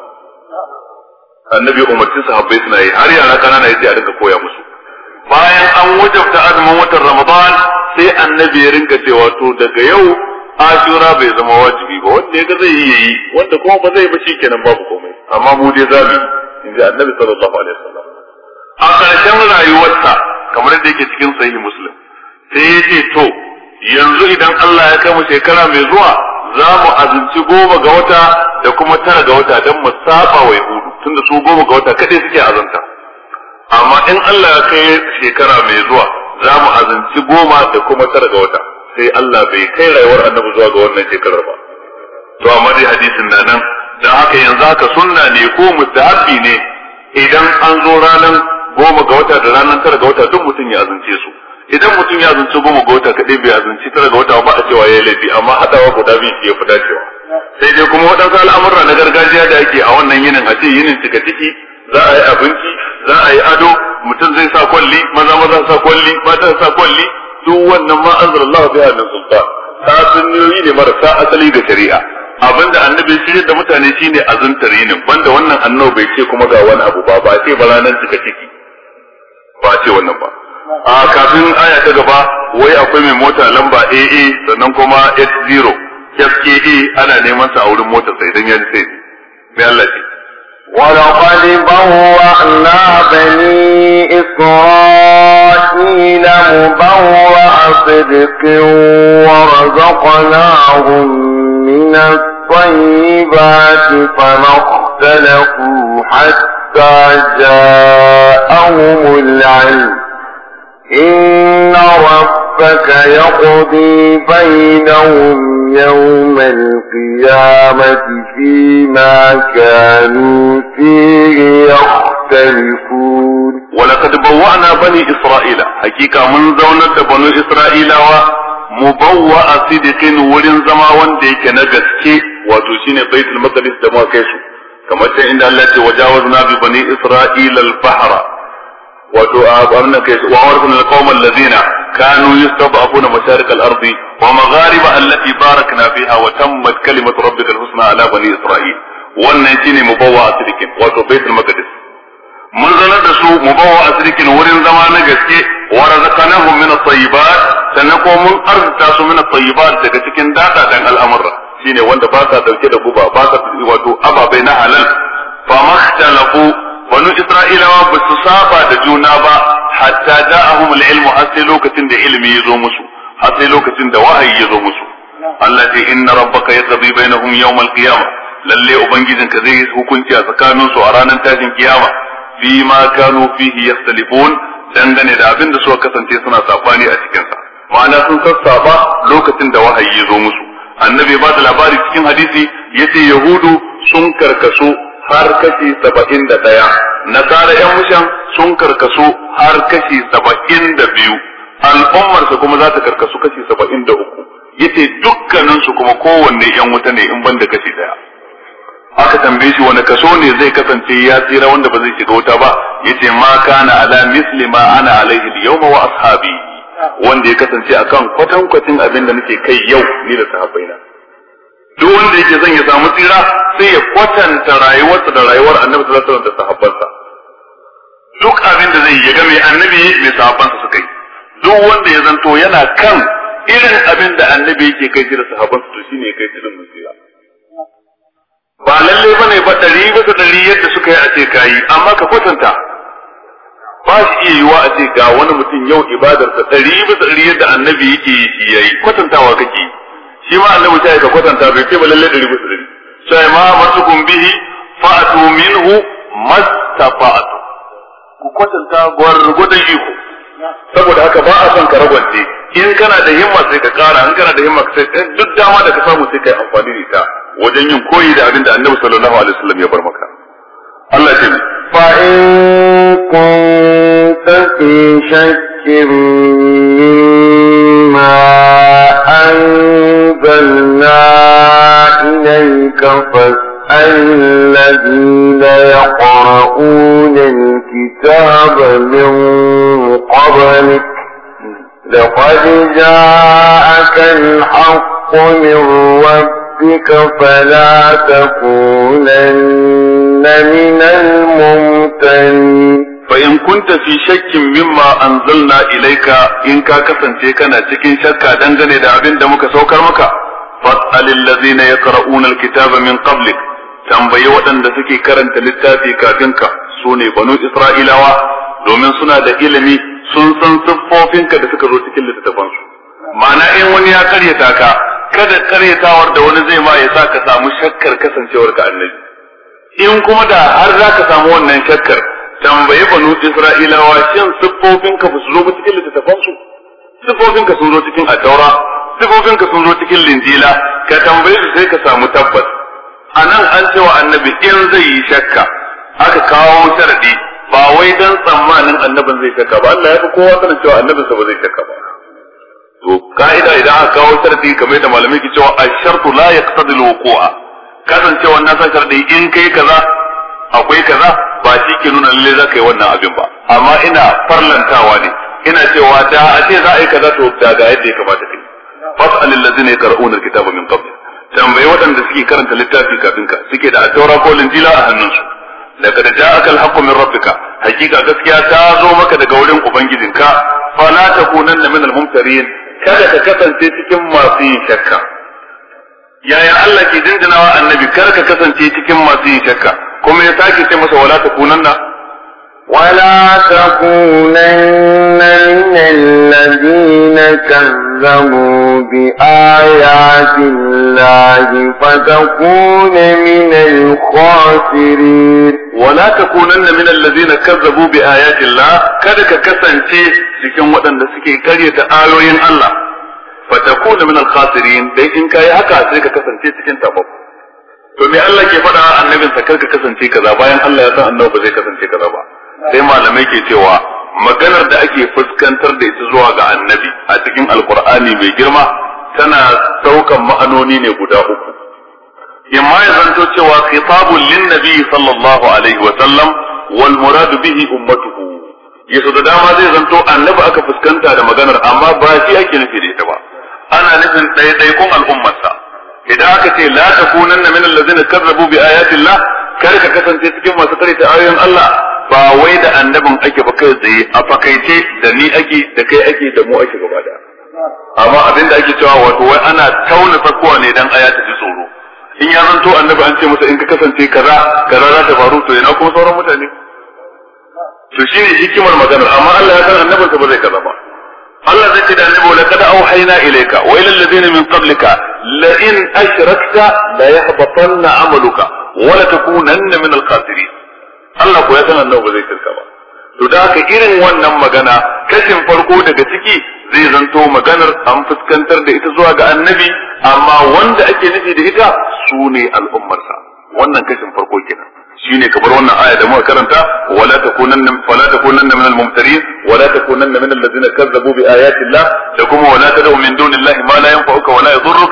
Annabi umarci sahabbai suna yi, har yara kanana yace a rinka koya musu. bayan an wajabta azumin watan Ramadan sai Annabi ya rinka cewa to daga yau Ashura bai zama wajibi ba, wanda yaga zai yi wanda kuma ba zai ba shikenan babu komai, amma mu dai zabi inda Annabi sallallahu alaihi wasallam a ƙarshen rayuwarsa kamar yadda yake cikin Sahih Muslim sai yace to yanzu idan Allah ya kai mu shekara mai zuwa za mu azumci 10 ga wata da kuma 9 ga wata don mu saba wa Yahudu, tunda su 10 ga wata kadai suke azumta. amma in Allah ya kai shekara mai zuwa za mu azumci 10 da kuma 9 ga wata, sai Allah bai kai rayuwar Annabi zuwa ga wannan shekarar ba. to amma dai hadisin na nan, dan haka yanzu haka sunna ne ko mustahabi ne idan an zo ranar 10 ga wata da ranar 9 ga wata duk mutum ya azumce su. idan mutum ya azunci 10 ga wata kadai bai azunci 9 ga wata ba a cewa yayi laifi, amma hadawa guda biyu ya fi dacewa. Sai dai kuma waɗansu al'amura na gargajiya da ake a wannan yinin, a ce yinin cika ciki, za a yi abinci, za a yi ado, mutum zai sa kwalli, maza sa kwalli, mata sa kwalli, duk wannan ma anzalallahu biha min sultan. Tatsuniyoyi ne marasa asali ga shari'a. Abinda annabi shirye da mutane shine azuntar yinin, banda wannan annabi bai ce kuma ga wani abu ba ce ba ranar cika ciki, ba ce wannan ba. A kafin aya ta gaba, wai akwai mai mota lamba AA sannan kuma X0 FKA ana neman sa a wurin motar sai dan ya sai mai Allah ce ولقد بوأنا بني إسرائيل مبوأ صدق ورزقناهم من الطيبات فما اختلفوا حتى جاءهم العلم إن ربك يقضي بينهم يوم القيامة فيما كانوا فيه يختلفون. ولقد بوأنا بني إسرائيل حقيقة من زونة بني إسرائيل ومبوأ صدق ولن زمان ديك نجسك وتشين بيت المقدس دما كيسو كما إن الله وجاوزنا ببني إسرائيل البحر وأورثنا القوم الذين كانوا يستضعفون مشارق الأرض ومغاربها التي باركنا فيها وتمت كلمة ربك الحسنى على بني إسرائيل. wannan shine mubawwa asrikin wato baitul maqdis mun zanar da su mubawwa asrikin wurin zama na gaske wa razaqnahum min at-tayyibat sannan ko mun arzuta su min at-tayyibat daga cikin dadadan al'amura shine wanda ba sa dauke da guba ba sa wato ababai na halal fa makhtalafu banu isra'ilawa ba su saba da juna ba hatta ja'ahum al-ilmu har sai lokacin da ilimi ya zo musu har sai lokacin da wahayi ya zo musu. Allah ce inna rabbaka yaqdi bainahum yawm al-qiyamah lalle ubangijinka zai hukunci a tsakanin su a ranar tashin kiyama fi ma kanu fihi yastalifun dangane da abin da suka kasance suna sabani a cikin sa ma'ana sun sassaba lokacin da wahayi ya zo musu. Annabi ba da labari cikin hadisi yace yahudu sun karkasu har kashi 71, nasara yan mushan sun karkasu har kashi 72, al'ummarsa kuma za ta karkasu kashi 73. Yace dukkaninsu kuma kowanne yan wuta ne in banda kashi daya. Aka tambaye shi wani kaso ne zai kasance ya tsira wanda ba zai shiga wuta ba, yace ma kana ala misli ma ana alaihi al-yawma wa ashabi, wanda ya kasance akan kwatankwacin abin da nake kai yau ni da sahabbaina. Duk wanda yake zan ya samu tsira sai ya kwatanta rayuwarsa da rayuwar Annabi sallallahu alaihi wasallam da sahabbansa. Duk abin da zai yi ga mai Annabi mai sahabbansa suka yi. Duk wanda ya zanto yana kan irin abin da Annabi yake kai da sahabbansa to shine kai cikin musira. Ba lalle bane ba 100% yadda suka yi a ce kai, amma ka kwatanta. Ba shi iya yiwa a ce ga wani mutum yau ibadarsa 100% yadda Annabi yake yi yayi, kwatantawa kake yi. Shi ma Annabi sai ka kwatanta bai ce ba lalle 100%. Sai ma matukum bihi fa'atu minhu mastafa'atu. Ku kwatanta gwargwadon iko. Saboda haka ba a son ka ragwance. In kana da himma sai ka kara, in kana da himma sai duk dama da ka samu sai kai amfani da ita wajen yin koyi da abin da Annabi sallallahu alaihi wasallam ya bar maka. Allah ya ce fa in kunta fi shakkin mimma أنزلنا إليك فاسأل الذين يقرؤون الكتاب من قبلك لقد جاءك الحق من ربك فلا تكونن من الممتنين. فإن كنت في شك مما أنزلنا إليك إن كسنتي كان cikin shakka dangane da abin da muka saukar maka fas'al alladhina yaqra'una alkitaba min qablik tambayi waɗanda suke karanta littafi kafin ka sune banu isra'ilawa domin suna da ilimi sun san siffofinka da suka zo cikin littafan su ma'ana in wani ya karyata ka kada karyatawar da wani zai ma ya sa ka samu shakkar kasancewar ka annabi in kuma da har za ka samu wannan shakkar tambaye banu Isra'ilawa shin siffofinka ba su zo cikin littattafansu? Siffofinka sun zo cikin At-Taura, siffofinka sun zo cikin Linjila, ka tambaye su sai ka samu tabbas. A nan an cewa annabi in zai yi shakka, aka kawo sharadi, ba wai dan tsammanin annabin zai shakka ba, Allah ya fi kowa sanin cewa annabinsa ba zai shakka ba. To ka'ida idan aka kawo sharadi kamar da malamai ke cewa ash-shartu la yaqtadi al-wuqu'a, kasancewa na san sharadi in kai kaza akwai kaza ba shi ke nuna lalle za ka yi wannan abin ba, amma ina farlantawa ne, ina cewa da a ce za a yi kaza to da ga yadda ya kamata kai. fas'alil ladzina yaqra'una al-kitaba min qabl, tambayi waɗanda suke karanta littafi kafin ka, suke da at-taura ko linjila a hannunsu. laqad ja'aka al-haqqu min rabbika, hakika gaskiya ta zo maka daga wurin ubangijinka, fala takunanna min al-mumtarin, kada ka kasance cikin masu yin shakka. Yaya Allah ke dindinawa annabi kar ka kasance cikin masu yin shakka, kuma ya sake ce masa wala takunanna من الذين كذبوا بآيات الله فتكون من الخاسرين. ولا تكونن من الذين كذبوا بآيات الله، kada ka kasance cikin waɗanda suke karyata ayoyin Allah, fatakuna min al-khasirin, dai in kai haka sai ka kasance cikin tabab. To me Allah ke faɗa annabinsa kar ka kasance kaza bayan Allah ya san annabi ba zai kasance kaza ba. Sai malamai ke cewa maganar da ake fuskantar da ita zuwa ga annabi a cikin alkur'ani mai girma tana daukan ma'anoni ne guda uku. Imma ya zanto cewa khitabun lin nabi sallallahu alaihi wa sallam wal murad bihi ummatuhu, yaso da dama zai zanto annabi aka fuskanta da maganar amma ba shi ake nufi da ita ba, ana nufin ɗaiɗaikun al'ummarsa. Idan aka ce la takunanna min allazina kazzabu bi ayatillah, kar ka kasance cikin masu karanta ayoyin Allah, ba wai da annabin ake ba kai tsaye, a fakaice da ni ake da kai ake da mu ake gaba da. Amma abin da ake cewa wato wai ana tauna tsakuwa ne dan aya ta ji tsoro. In ya zanto annabi an ce masa in ka kasance kaza kaza za ta faru, to ina kuma sauran mutane. To shine hikimar maganar, amma Allah ya san annabinsa ba zai kaza ba. Allah zai ce da annabi la kada auhayna ilayka wa ila alladhina min qablika la in ashrakta la yahbatanna amaluka wa la takunanna min al-khasirin. Allah ko ya san annabi ba zai shirka ba. To da haka irin wannan magana kashin farko daga ciki zai zanto maganar an fuskantar da ita zuwa ga annabi, amma wanda ake nufi da ita su ne al'ummarsa. Wannan kashin farko kenan. shine kamar wannan aya da muka karanta wala takunanna min al-mumtarin wala takunanna min alladhina kazzabu bi ayati Allah, da kuma wala tad'u min dunillahi ma la yanfa'uka wa la yadhurruk.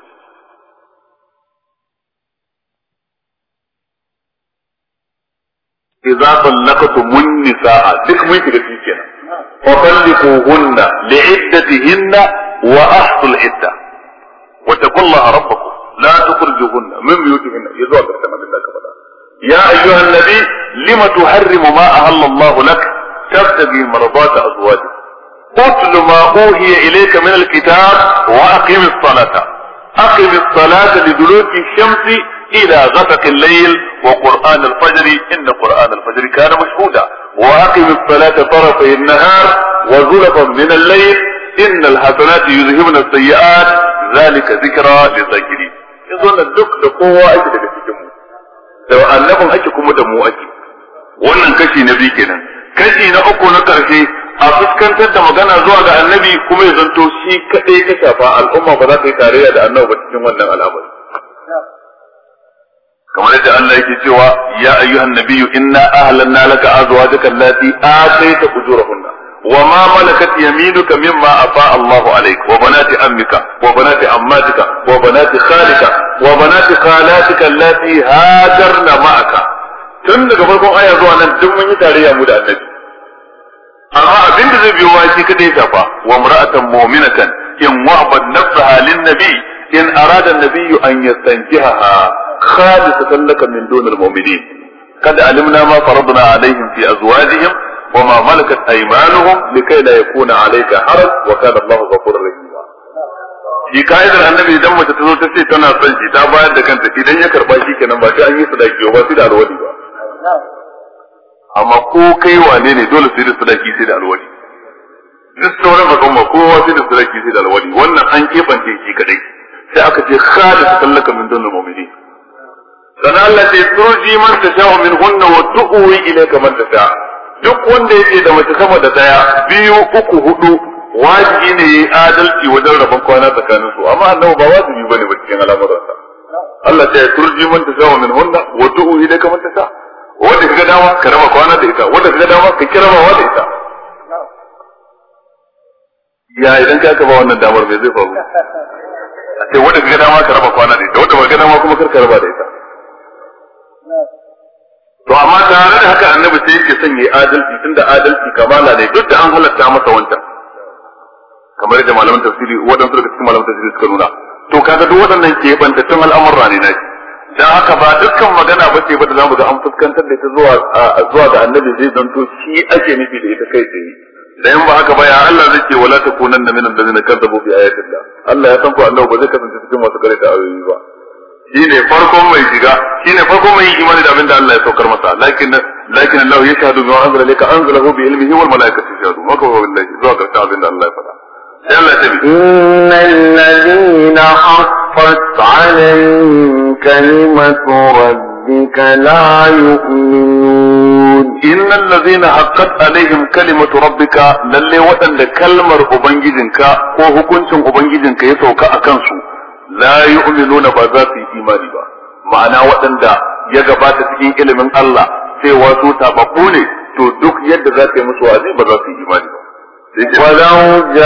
idza talaqtumun nisaa, duk mun shiga cikin kenan, fa talliquhunna li'iddatihinna wa ahsul idda wa taqullaha rabbakum la tukhrijuhunna min buyutihinna. yazo ga kamar da ka faɗa, ya ayyuhan nabi lima tuharrimu ma ahalla Allah lak tabtaghi maradata azwajik utlu ma uhiya ilayka min alkitab wa aqimis salata liduluki shamsi إلى غسق الليل وقرآن الفجر إن قرآن الفجر كان مشهودا وأقم الصلاة طرفي النهار وزلفا من الليل إن الحسنات يذهبن السيئات ذلك ذكرى للذاكرين. يظن الدك لقوة أجل كتكم لو أنكم أجكم دمو أجل wannan kashi na biyu kenan. Kashi na uku na karshe a fuskantar da magana zuwa ga annabi kuma ya zanto shi kadai ka shafa, al'umma ba za ta yi tarayya da annabi ba cikin wannan al'amari. kamar yadda Allah yake cewa ya ayyuhan nabiyyu inna ahlanna laka azwajaka allati atayta ujurahunna wa ma malakat yaminuka mimma afa Allahu alayk wa banati ammika wa banati ammatika wa banati khalika wa banati khalatika allati hajarna ma'aka. Tun daga farkon aya zuwa nan duk mun yi tarayya mu da annabi, amma abin da zai biyo wa shi kadai shafa wa mar'atan mu'minatan in wa'abat nafsaha lin nabi in arada an-nabiyyu an yastankihaha خالصة لك من دون المؤمنين قد علمنا ما فرضنا عليهم في أزواجهم وما ملكت أيمانهم لكي لا يكون عليك حرج وكان الله غفورا رحيما. shi ka'idar annabi idan mace ta zo ta ce tana son shi ta bayar da kanta, idan ya karba shi kenan ba sai an yi sadaki ba sai da alwali ba. Amma ko kai wane ne dole sai da sadaki sai da alwali. Duk sauran al'umma kowa sai da sadaki sai da alwali, wannan an kebance shi kadai sai aka ce khalisatan laka min dunil mu'minin. Sana Allah ce turji man tasha'u minhunna wa tu'wi ilayka man tasha. Duk wanda yake da mace sama da daya, biyu, uku, hudu, wajibi ne yayi adalci wajen rabon kwana tsakanin su, amma annabi ba wajibi bane ba cikin al'amuransa. Allah ce turji man tasha'u minhunna wa tu'wi ilayka man tasha. wanda kaga dama ka raba kwana da ita, wanda kaga dama ka kirawa da ita. Ya idan ka ba wannan damar bai zai faru a ce wanda kaga dama ka raba kwana da ita, wanda kaga dama kuma kar ka raba da ita. To amma tare da haka annabi sai yake son yayi adalci, tunda adalci kamala ne duk da an halatta masa wancan, kamar da malaman tafsiri waɗansu daga cikin malaman tafsiri suka nuna. To kaga duk waɗannan ke bantattun al'amurra ne nashi, dan haka ba dukkan magana ba ce ba da zamu ga an fuskantar da ita zuwa ga annabi zai zanto shi ake nufi da ita kai tsaye. Dan ba haka ba ya Allah zai ce wala takunanna minal ladina kazzabu bi ayatillah. Allah ya san ko Allah ba zai kasance cikin masu karanta ayoyi ba. Shine farkon mai shiga, shine farkon mai imani da abinda Allah ya saukar masa. Lakin Allah ya shahadu bi anzala laka anzalahu bi ilmihi wal malaikatu yashhadu. Maka wa billahi zuwa karshen abinda Allah ya faɗa. Sai Allah ya ce innal ladina haqqat alaihim kalimatu rabbika la yu'minun. Innal ladina haqqat alaihim kalimatu rabbika, lalle waɗanda kalmar ubangijinka ko hukuncin ubangijinka ya sauka akan su la yu'minuna ba za su yi imani ba. Ma'ana waɗanda ya gabata cikin ilimin Allah cewa su tababbu ne, to duk yadda za ka yi musu wa'azi ba za su yi imani ba. ولو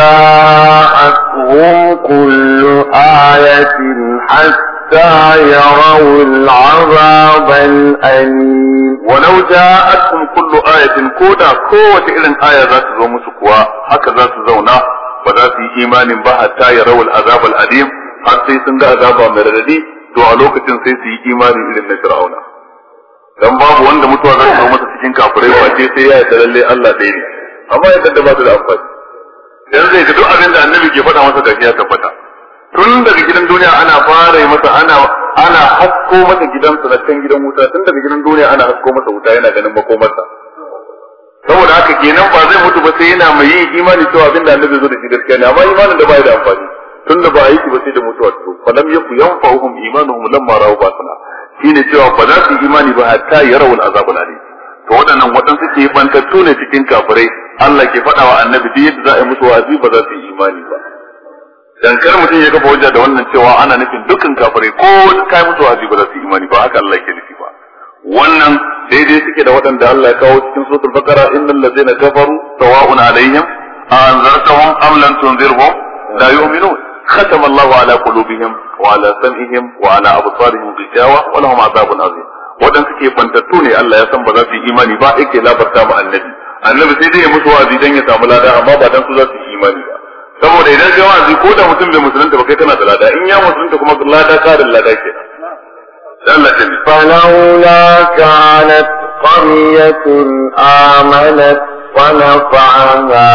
جاءتهم كل آية حتى يروا العذاب الأليم. ولو جاءتهم كل آية كودا قوة إلى آية ذات زوم سكوا هكذا تزونا فذات إيمان بها حتى يروا العذاب الأليم حتى يسند عذاب مرددي to a lokacin sai su yi imani irin na Fir'auna. Dan babu wanda mutuwa za ta zo masa cikin kafirai ba ce sai ya yarda lalle Allah ɗaya ne. Amma yadda da ba su da amfani. Yanzu zai ga duk abin da annabi ke faɗa masa gashi ya tabbata. Tun daga gidan duniya ana fara masa ana hasko masa gidansa na can gidan wuta, tun daga gidan duniya ana hasko masa wuta yana ganin makomarsa. Saboda haka kenan ba zai mutu ba sai yana mai yin imani cewa abin da annabi zo da shi gaskiya ne, amma imanin da ba ya da amfani. Tun da ba a yi ba sai da mutuwa to falam yaku yanfa'uhum imanuhum lamma ra'u basana. Shine cewa ba za su yi imani ba hatta yarawul azabul alim. To waɗannan waɗansu ke bantattu ne cikin kafirai, Allah ke faɗa wa annabi duk yadda za a yi musu wa'azi ba za su yi imani ba. Dan kar mutum ya kafa hujja da wannan cewa ana nufin dukkan kafirai ko kai musu wa'azi ba za su yi imani ba, haka Allah ke nufi ba. Wannan daidai suke da waɗanda Allah ya kawo cikin suratul baqara innal ladzina kafaru sawa'un alaihim a anzartahum am lam tunzirhum la yu'minun khatama Allahu ala qulubihim wa ala sam'ihim wa ala absarihim ghishawa wa lahum adhabun azim. Waɗansu ke bantattu ne Allah ya san ba za su yi imani ba, yake labarta ma annabi sai dai ya musu wa'azi dan ya samu lada, amma ba dan su za su yi imani ba. Saboda idan kai wa'azi ko da mutum bai musulunta ba kai kana da lada, in ya musulunta kuma lada karin lada ke. Allah ta bi فلولا كانت قرية آمنت ونفعها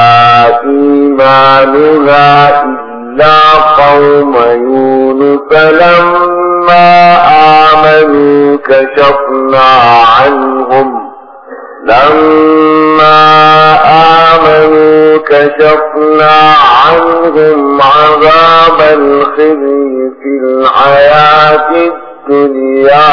إيمانها إلا قوم يونس لما آمنوا كشفنا عنهم عذاب الخزي في الحياة الدنيا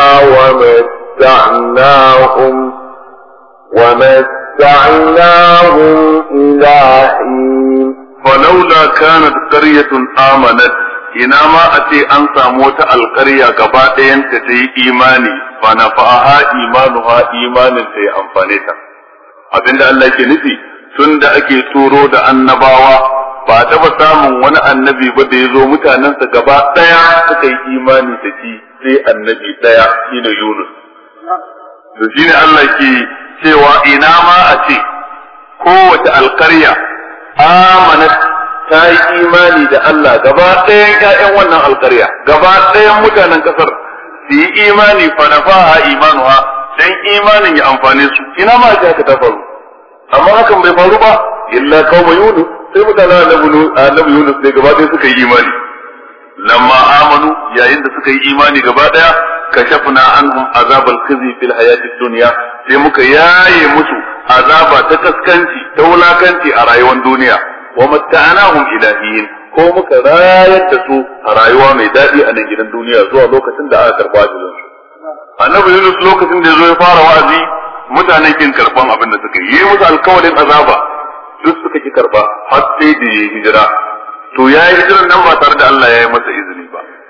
ومتعناهم إلى حين. فلولا كانت قرية آمنت ina ma a ce an samu wata alƙarya gaba ɗayanta ta yi imani fa na fa'aha imanuha imanin ta yi amfane ta. Abinda Allah ke nufi tun da ake turo da annabawa ba taɓa samun wani annabi ba da ya zo mutanensa gaba ɗaya suka yi imani da shi sai annabi ɗaya shine Yunus. To shine Allah ke cewa ina ma a ce kowace alƙarya amanat ta yi imani da Allah gaba ɗayan ƴaƴan wannan alƙarya, gaba ɗayan mutanen ƙasar su yi imani fa nafaha imanuha dan imanin ya amfane su. Ina ma aka ta faru, amma hakan bai faru ba, illa qauma Yunus, sai mutanen annabi Yunus ne gaba ɗaya suka yi imani. Lamma amanu, yayin da suka yi imani gaba ɗaya, kashafna anhum azabal khizi fil hayatid dunya, sai muka yaye musu azaba ta kaskanci ta wulakanci a rayuwar duniya. wa matta'anahum ilahiyin, ko muka rayar da su a rayuwa mai daɗi a nan gidan duniya zuwa lokacin da aka karɓa ajalin su. Annabi Yunus lokacin da ya zo ya fara wa'azi mutanen kin karɓan abin da suka yi musu alkawarin azaba duk suka ki karɓa har sai da ya hijira. To ya yi hijiran nan ba tare da Allah ya yi masa izini ba.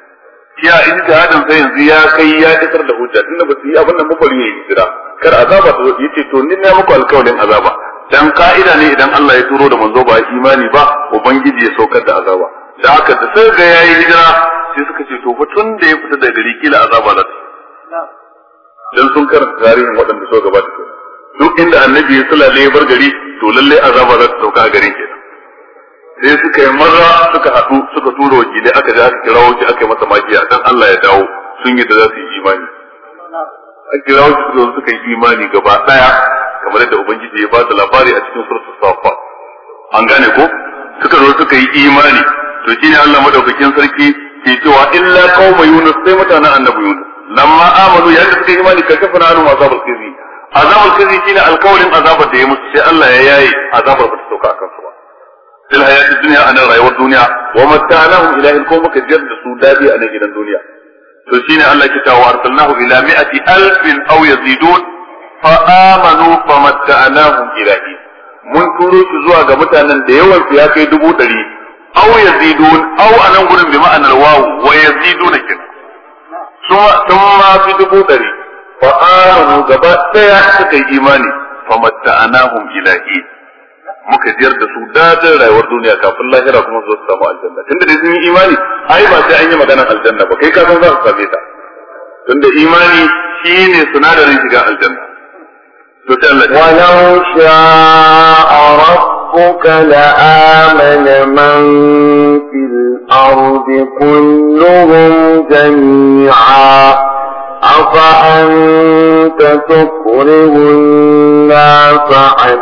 ya ijtihadin sai yanzu ya kai ya isar da hujja tunda ba su yi abin da mafari ya hijira kar azaba ta zo yace to ni na muku alƙawarin azaba dan ka'ida ne idan Allah ya turo da manzo ba imani ba ubangiji ya saukar da azaba da haka da sai ga yayi hijira sai suka ce to fa tun da ya fita daga gari kila azaba za ta dan sun karanta tarihin waɗanda so gaba da duk inda annabi ya sulale ya bar gari to lalle azaba za ta sauka a garin kenan sai suka yi maza suka haɗu suka tura wakilai aka je aka kirawo shi aka yi masa magiya dan Allah ya dawo sun yi da za su yi imani aka kirawo shi suka yi imani gaba daya kamar yadda ubangiji ya ba da labari a cikin suratul safa an gane ko suka zo suka yi imani to shine Allah madaukakin sarki ke cewa illa qauma yunus sai mutanen annabi yunus lamma amanu yadda suka yi imani ka kafana anu azabul khizi shine alkawlin azabar da ya musu sai Allah ya yaye azabar ba ta sauka akan su ba fil hayatid dunya ana rayuwar duniya wa matta'nahum ila ilkum ka jadda su dadi a gidan duniya to shine Allah ke cewa arsalnahu ila 100,000 aw yazidun fa amanu fa matta'nahum ila hin mun turo shi zuwa ga mutanen da yawan su ya kai 100,000 aw yazidun aw anan gurin bi ma'anar wawu wa yaziduna kin summa fi 100,000 fa amanu gaba daya suka yi imani fa matta'nahum ila hin muka jiyar da su dadin rayuwar duniya kafin lahira kuma su samu aljanna tunda dai sun yi imani ai ba sai an yi maganar aljanna ba kai ka san za su same ta tunda imani shine sinadarin shiga aljanna to sai Allah walau sha'a rabbuka la'amana man fil ardi kulluhum jami'a afa anta tukrihun nasa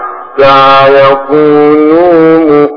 يكونوا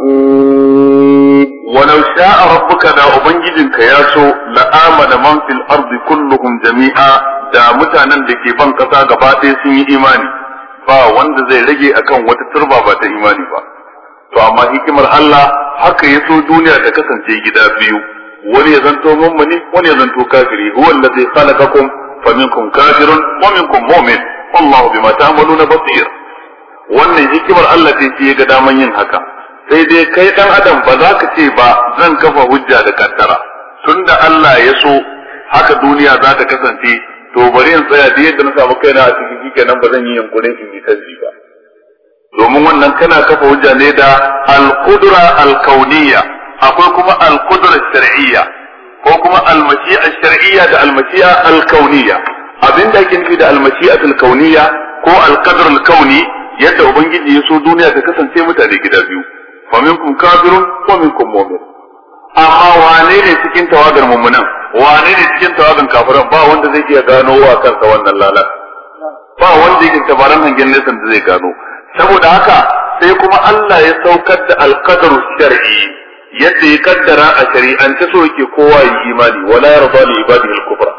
مؤمنين ولو شاء ربك دا ubangijinka ya so la'amana man fil ardi kulluhum jami'a da mutanen da ke ban kasa gaba ɗaya sun yi imani ba wanda zai rage akan wata turba ba ta imani ba to amma hikimar Allah haka ya so duniya ta kasance gida biyu wani ya zanto mummuni wani ya zanto kafiri huwa allazi khalaqakum faminkum kafirun wa minkum mu'min wallahu bima ta'maluna basir wannan hikimar Allah ce ce ga daman yin haka sai dai kai dan adam ba za ka ce ba zan kafa hujja da kaddara tunda Allah ya so haka duniya za ta kasance to bari in tsaya da yadda na samu kaina a cikin shikenan ba zan yi yunkurin in yi tasbi ba domin wannan kana kafa hujja ne da al-qudra al-kauniyya akwai kuma al-qudra shar'iyya ko kuma al-mashi'a shar'iyya da al-mashi'a al-kauniyya abinda ake nufi da al-mashi'a al-kauniyya ko al-qadr al-kauni yadda ubangiji ya so duniya ta kasance mutane gida biyu fa minkum kafirun wa minkum mu'min amma wane ne cikin tawagar mu'minan wane ne cikin tawagar kafiran ba wanda zai iya gano wa kansa wannan lalata ba wanda yake tabaran hangen nesan da zai gano saboda haka sai kuma Allah ya saukar da alqadaru shar'i yadda ya kaddara a shari'ance so yake kowa yi imani wala yarda li ibadihi al-kufra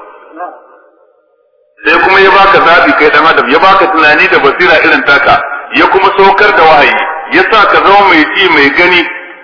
sai kuma ya baka zabi kai dan adam ya baka tunani da basira irin taka ya kuma saukar da wahayi ya sa ka zama mai ji mai gani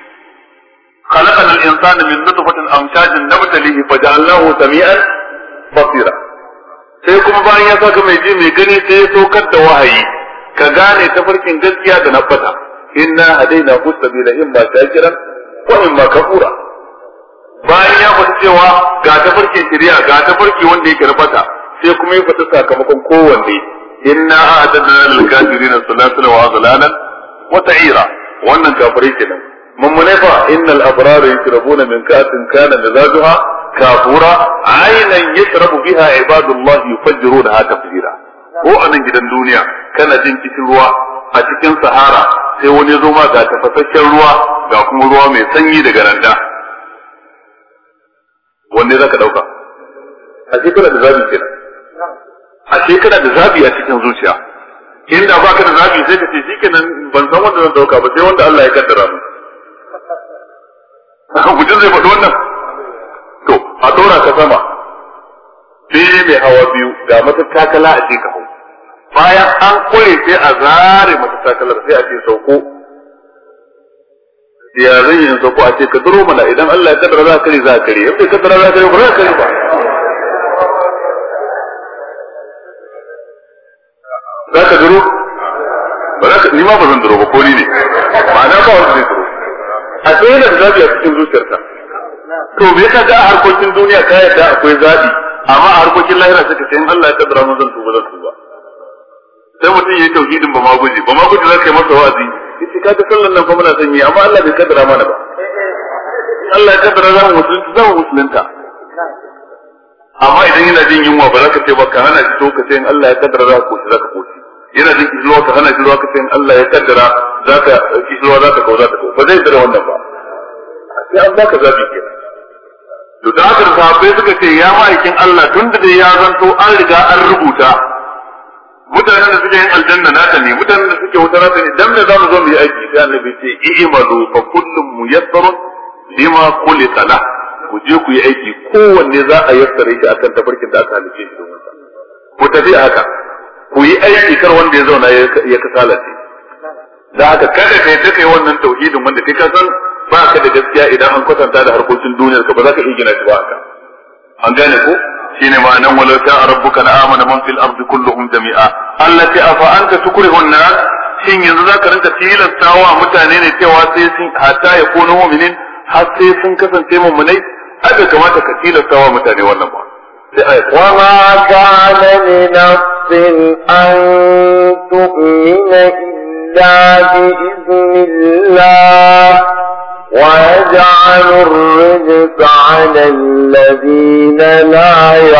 khalaqal insana min nutfatin amshajin nabtalihi faja'alnahu sami'an basira sai kuma bayan ya saka mai ji mai gani sai ya saukar da wahayi ka gane tafarkin gaskiya da na fata inna hadaina sabila imma shakiran wa imma kafura bayan ya faɗi cewa ga tafarkin shari'a ga tafarki wanda yake na fata sai kuma ya fata sakamakon kowanne inna a'tadna lil kafirin salasala wa aghlalan wa ta'ira wannan kafirai kenan mummune fa innal abrara yashrabuna min ka'sin kana mizajuha kafura aynan yashrabu biha ibadullah yufajjiruna tafjira ko anan gidan duniya kana jin cikin ruwa a cikin sahara sai wani zo ma ga tafasasshen ruwa ga kuma ruwa mai sanyi daga randa wanne zaka dauka a cikin da zabi kenan a shekara da zabi a cikin zuciya inda baka da zabi sai ka ce shikenan ban san wanda zan dauka ba sai wanda Allah ya kaddara mu mutum zai faɗi wannan to a dora ka sama sai mai hawa biyu ga matattakala a cikin hau bayan an kure sai a zare matattakalar sai a ce sauko ya zai yin sauko a ce ka duro mana idan Allah ya kaddara za ka kare za ka kare yadda kaddara za ka kare ba za ka kare ba za ka duro ba za ka ni ma ba zan duro ba ko ni ne ma'ana ba wanda zai duro a tsaye da zabi a cikin zuciyarka to me yasa da harkokin duniya ka yadda akwai zabi amma a harkokin lahira suka ce in Allah ya kaddara mun zan tuba sai mutum yayi tauhidin ba ma guji za ka yi masa wa'azi yace kaga sallan nan fa muna son yi amma Allah bai kaddara mana ba Allah ya kaddara za mu musulunta amma idan yana jin yunwa ba za ka ce ba ka hana shi to ka ce in Allah ya kaddara za ka koshi yana jin kishirwa ka hana shi ruwa ka ce in Allah ya kaddara za ka kishirwa za ka kawo ba zai tsira wannan ba sai an baka zabi kenan to da haka sahabbai suka ce ya ma'aikin Allah tun da ya zanto an riga an rubuta mutanen da suke yin aljanna naka ne mutanen da suke wuta naka ne dan me za mu zo mu yi aiki sai annabi ce i'malu fa kullum muyassarun lima khuliqa la ku je ku yi aiki kowanne za a yassare shi akan tafarkin da aka halice shi domin sa ku tafi haka ku yi aiki kar wanda ya zauna ya kasalace da haka kada kai ta kai wannan tauhidin wanda kai ka san ba ka da gaskiya idan an kwatanta da harkokin duniyar ka ba za ka iya gina shi ba haka an gane ko shine ma'anan walau sha'a rabbuka la amana man fil ardi kulluhum jami'a allati afa anta tukrihun nas shin yanzu zaka rinka tilastawa mutane ne cewa sai sun hatta ya kono mu'minin har sai sun kasance mu'minai haka kamata ka tilastawa mutane wannan ba sai ayat wa ma kana li nafsin an tu'mina illa bi idhnillah ويجعل الرجس على الذين لا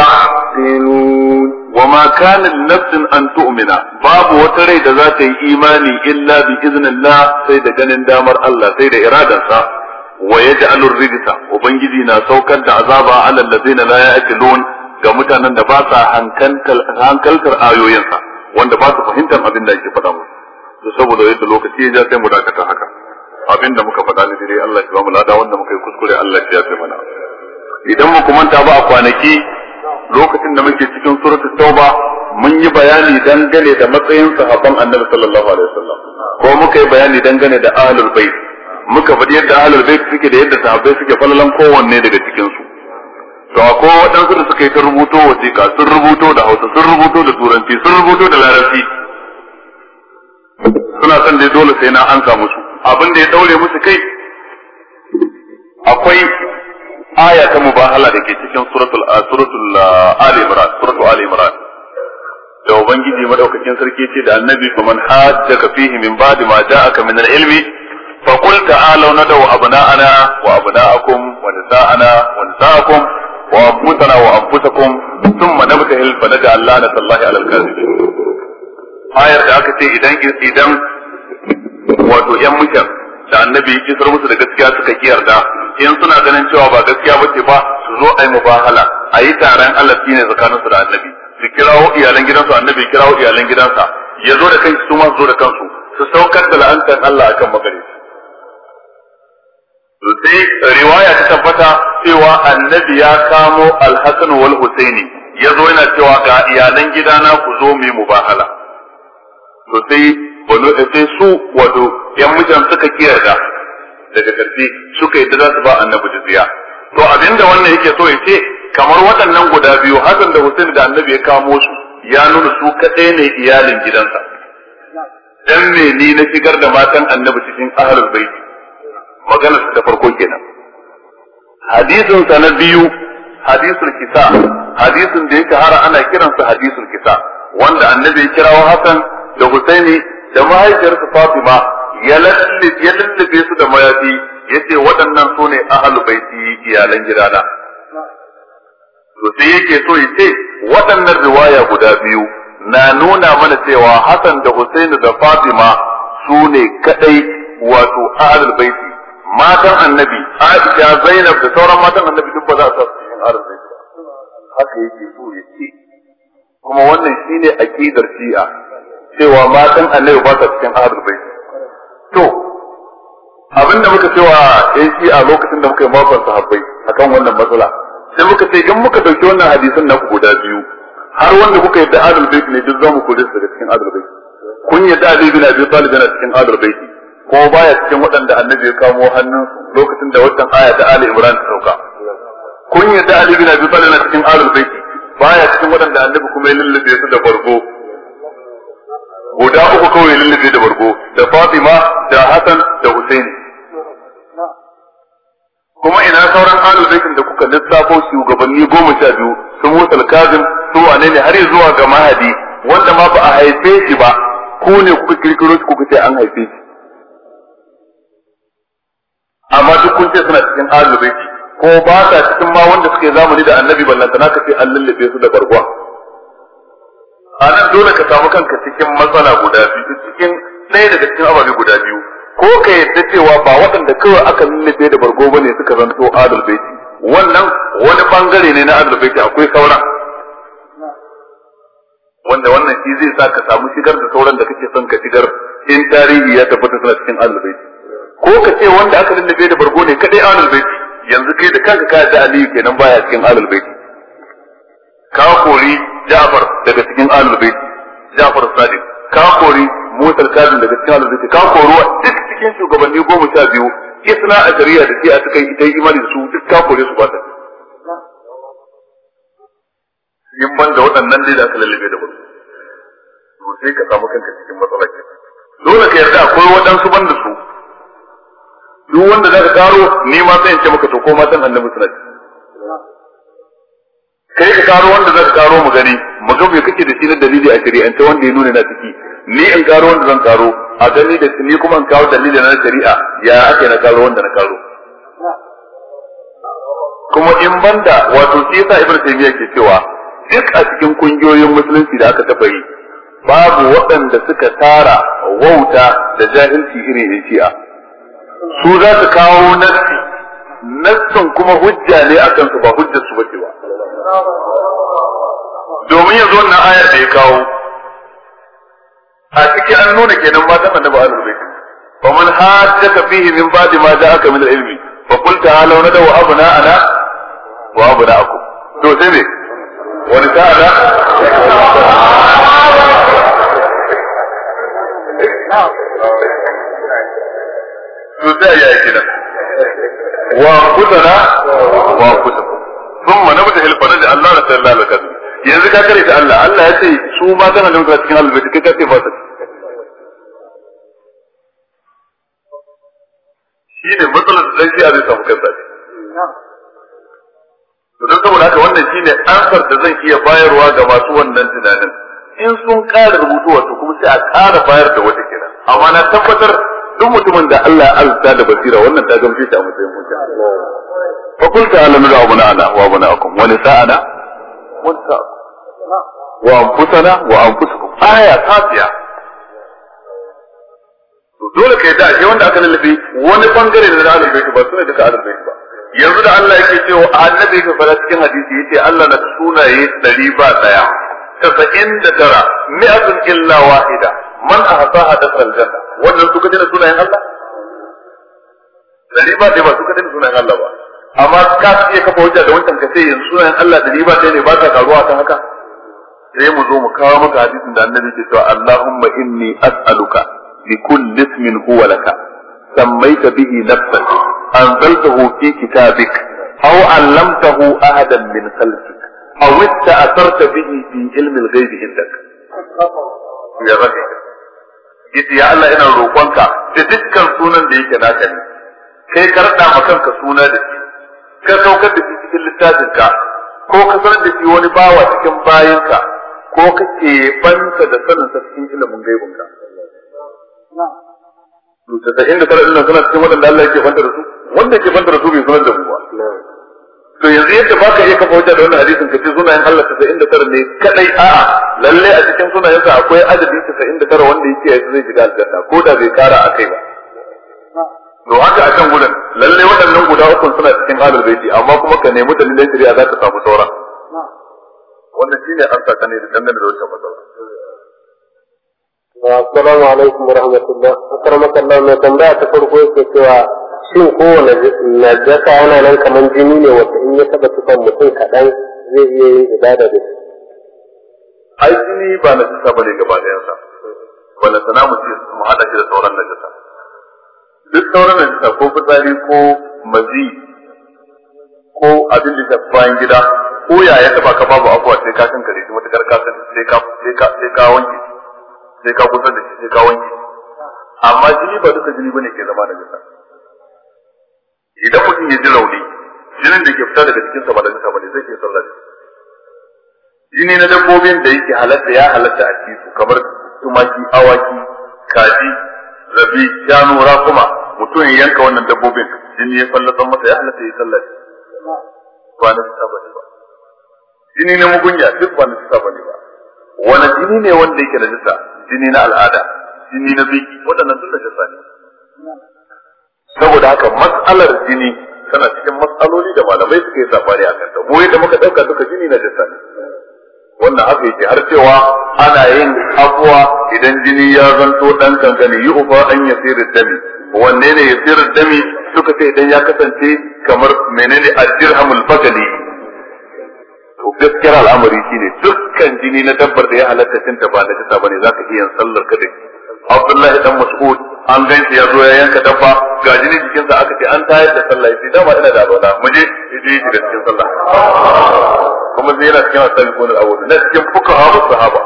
يعقلون وما كان لنفس أن تؤمن باب وتريد ذات إيماني إلا بإذن الله سيد جنن دامر الله سيد إرادة ويجعل الرجس وبنجدنا سوكا عذابا على الذين لا يعقلون كمتانا دباسا hankaltar ayoyinsa wanda ba su fahimtar abin da yake faɗa musu saboda yadda lokaci ya ja sai mu dakata haka abin da muka faɗa ne dai Allah ya ba mu lada wanda muka yi kuskure Allah ya yafe mana idan mu manta ba a kwanaki lokacin da muke cikin suratul tauba mun yi bayani dangane da matsayin sahabban annabi sallallahu alaihi wasallam ko muka yi bayani dangane da ahlul bait muka faɗi yadda ahlul bait suke da yadda sahabbai suke falalan kowanne daga cikin su to akwai waɗansu da suka yi ta rubuto wasiƙa sun rubuto da Hausa sun rubuto da Turanci sun rubuto da Larabci suna son dai dole sai na ansa musu abin da ya daure musu kai akwai aya ta mubahala da ke cikin suratul Ali Imran da ubangiji madaukakin sarki ce da annabi faman hajjaka fihi min ba'di ma ja'aka min al-ilmi fa qul ta'alu nadaw abna'ana wa abna'akum wa nisa'ana wa nisa'akum wa anfusana wa anfusakum thumma nabtahil fa naj'al la'natallahi 'alal kadhibin ayar da aka ce idan wato yan mutan da annabi ya kisar musu da gaskiya suka kiyarda in suna ganin cewa ba gaskiya bace ba su zo ayi mubahala ayi taron Allah ne tsakaninsu da annabi su kirawo iyalan gidansu annabi kirawo iyalan gidansa ya zo da kai su ma zo da kansu su saukar da la'antar Allah akan magare su sai riwaya ta tabbata cewa annabi ya kamo al-Hasan wal Husaini ya zo yana cewa ga iyalan gidana ku zo mu yi mubahala to sai su wato yan mutan suka kiyarda daga karfi suka yi da za su ba annabi jizya to abinda wannan yake so ya ce kamar waɗannan guda biyu Hassan da Hussein da annabi ya kamo su ya nuna su kaɗai ne iyalin gidansa dan me ni na shigar da matan annabi cikin ahlul bait maganar ta farko kenan hadisin sa na biyu hadisul kisa hadisin da yake har ana kiransa hadisul kisa wanda annabi ya kirawo Hassan da Husaini da mahaifiyarsa Fatima ya lullube su da mayafi yace waɗannan su ne ahlul baiti iyalan gidana to sai yake so yace waɗannan riwaya guda biyu na nuna mana cewa Hassan da Husaini da Fatima su ne kadai wato ahlul baiti matan annabi Aisha Zainab da sauran matan annabi duk ba za su cikin ahlul baiti haka yake so yace kuma wannan shine aqidar Shi'a cewa matan annabi ba sa cikin ahlul bait to abinda muka cewa shi a lokacin da muka yi makon sahabbai akan wannan matsala sai muka ce in muka dauki wannan hadisin na guda biyu har wanda kuka yadda ahlul bait ne duk zamu kore su daga cikin ahlul bait kun yadda Ali bin Abi Talib yana cikin ahlul bait ko baya cikin waɗanda annabi ya kamo hannun lokacin da wannan aya da Ali Imran ta sauka kun yadda Ali bin Abi Talib yana cikin ahlul bait baya cikin waɗanda annabi kuma ya lullube su da bargo guda uku kawai lullube da bargo da Fatima da Hassan da Husaini kuma ina sauran ahlul baitin da kuka lissafo shugabanni 12 su Musa al-Kazim su wane ne har zuwa ga Mahdi wanda ma ba a haife shi ba ku ne kuka kirkiro shi kuka ce an haife shi amma duk kun ce suna cikin ahlul baiti ko ba sa cikin ma wanda suke zamani da annabi ballantana ka ce an lullube su da bargwa a nan dole ka samu kanka cikin matsala guda biyu cikin ɗaya daga cikin ababe guda biyu ko ka yadda cewa ba waɗanda kawai aka lullube da bargo bane suka zanto ahlul baiti wannan wani bangare ne na ahlul baiti akwai sauran wanda wannan shi zai sa ka samu shigar da sauran da kake son ka shigar in tarihi ya tabbata suna cikin ahlul baiti ko ka ce wanda aka lullube da bargo ne kadai ahlul baiti yanzu kai da kanka ka da aliyu kenan baya cikin ahlul baiti ka kori Ja'far daga cikin ahlul baiti Ja'far Sadiq ka kori Musa al-Kazim daga cikin ahlul baiti ka kori duk cikin shugabanni 12 isna a shari'a da sai a cikin ita imani da su duk ka kore su ba ta yin banda waɗannan dai da aka lallabe da barko to sai ka samu kanka cikin matsala ke dole ka yarda akwai waɗansu banda su duk wanda zaka karo ni ma sai in ce maka to ko matan annabi suna ci kai ka karo wanda zaka karo mu gani mu ga me kake da shi na dalili a shari'ance wanda ya nuna na ciki ni in karo wanda zan karo a gani da ni kuma in kawo dalili na shari'a ya ake na karo wanda na karo kuma in banda wato shi yasa Ibn Taymiyyah ke cewa duk a cikin kungiyoyin musulunci da aka taɓa yi babu waɗanda suka tara wauta da jahilci irin shi'a su za su kawo nassin kuma hujja ne akan su ba hujjar su bace ba domin yanzu wannan ayar da ya kawo a cikin an nuna kenan matan annabi ahlul bait fa man hajjaka fihi min ba'di ma ja'aka min al-ilmi fa qul ta'alu nadu abna'ana wa abna'akum to sai ne wani ta'ala to sai ya yi kenan wa kutana wa kutakum thumma nabda hilfana da Allah la sallallahu alaihi wasallam yanzu ka kare ta Allah ya ce su ma kana da cikin albayti kai ka ce ba ta shine matsalar da shi a zai samu kansa to don saboda haka wannan shine ansar da zan iya bayarwa ga masu wannan tunanin in sun ƙara rubutu wato kuma sai a ƙara bayar da wata kenan amma na tabbatar duk mutumin da Allah ya alta da basira wannan ta gamshe shi a matsayin hujja fa qul ta'ala nadu abna'ana wa abna'akum wa nisa'ana wa nisa'akum wa anfusana wa anfusakum aya tafiya to dole kai da shi wanda aka lallabe wani bangare da na lallabe ba sune duka lallabe ba yanzu da Allah yake cewa annabi yake fara cikin hadisi yace Allah na sunaye 100 ba daya 99 mi'atun illa wahida man ahsaha dakhala aljanna wannan su kaje da sunayen Allah 100 ba dai ba su kaje da sunayen Allah ba amma ka iya kafa hujja da wancan kace yanzu sunayen Allah 100 ba dai ne ba ta karuwa kan haka sai mu zo mu kawo maka hadisin da annabi ke cewa Allahumma inni as'aluka bi kulli ismin huwa laka sammaita bihi nafsak أنزلته في كتابك أو علمته أحدا من خلقك أو استأثرت به في علم الغيب عندك يا رجل yace ya Allah ina roƙonka da dukkan sunan da yake naka ne kai ka rada ma kanka suna da shi ka saukar da shi cikin littafinka ko ka sanar da shi wani bawa cikin bayinka ko kake banta da sanin sa cikin ilimin gaibinka to da inda kala ina suna cikin wadanda Allah yake banta da su wanda yake banta da su bai sanar da mu ba to yanzu yadda baka iya kafa hujja da wannan hadisin ka ce sunayen Allah 99 ne kadai a'a lalle a cikin sunayensa akwai adadi 99 wanda yake yayi zai shiga aljanna ko da bai kara akai ba to haka a can gudan lalle waɗannan guda uku suna cikin ahlul baiti amma kuma ka nemi dalilan shari'a za ka samu sauran wannan shine an saka ne da dangane da wannan matsala assalamu alaikum wa rahmatullah akramakallahu mai tambaya ta farko yake cewa shin kowane najasa yana nan kamar jini ne wanda in ya taba tufan mutum kaɗan zai iya yin ibada da shi? Ai jini ba na jisa bane gaba ɗayansa, wanda sana mu ce mu haɗa shi da sauran najasa. Duk sauran najasa ko fitsari ko mazi ko abin da shafi bayan gida ko ya taba ka babu abuwa sai ka kankare shi matakar ka sai ka wanke sai ka kusa da shi sai ka wanke. Amma jini ba duka jini bane ke zama najasa. idan mutum ya ji rauni jinin da ke fita daga cikin sa ba da nisa bane zai ke sallah da jini na dabbobin da yake halatta ya halatta a cikin su kamar tumaki, awaki, kaji, zabi, shanu, rakuma, mutum ya yanka wannan dabbobin jini ya fallasa masa ya halatta ya sallah ba na nisa bane ba. Jini na mugunya duk ba na nisa bane ba. Wani jini ne wanda yake da nisa? Jini na al'ada, jini na biki, waɗannan duk da nisa ne. Saboda haka matsalar jini tana cikin matsaloli da malamai suke safari a kanta. Mu yadda muka ɗauka duka jini na nisa ne. Wannan haka yake har cewa ana yin afuwa idan jini ya zanto ɗan kankani yi ufa an yasirin dami. Wanne ne yasirin dami suka ce idan ya kasance kamar menene ad-dirhamul bakali. To gaskiyar al'amari shine dukkan jini na dabbar da ya halatta cinta ba na kisa bane zaka iya sallar ka da Abdullahi dan Mas'ud an ganci ya zo ya yanka dabba ga jini cikin sa aka ce an tayar da sallah sai dama ina da alwala mu je yaje shi da cikin sallah kuma zai yana cikin asalikun al-awwal na cikin fuqaha sahaba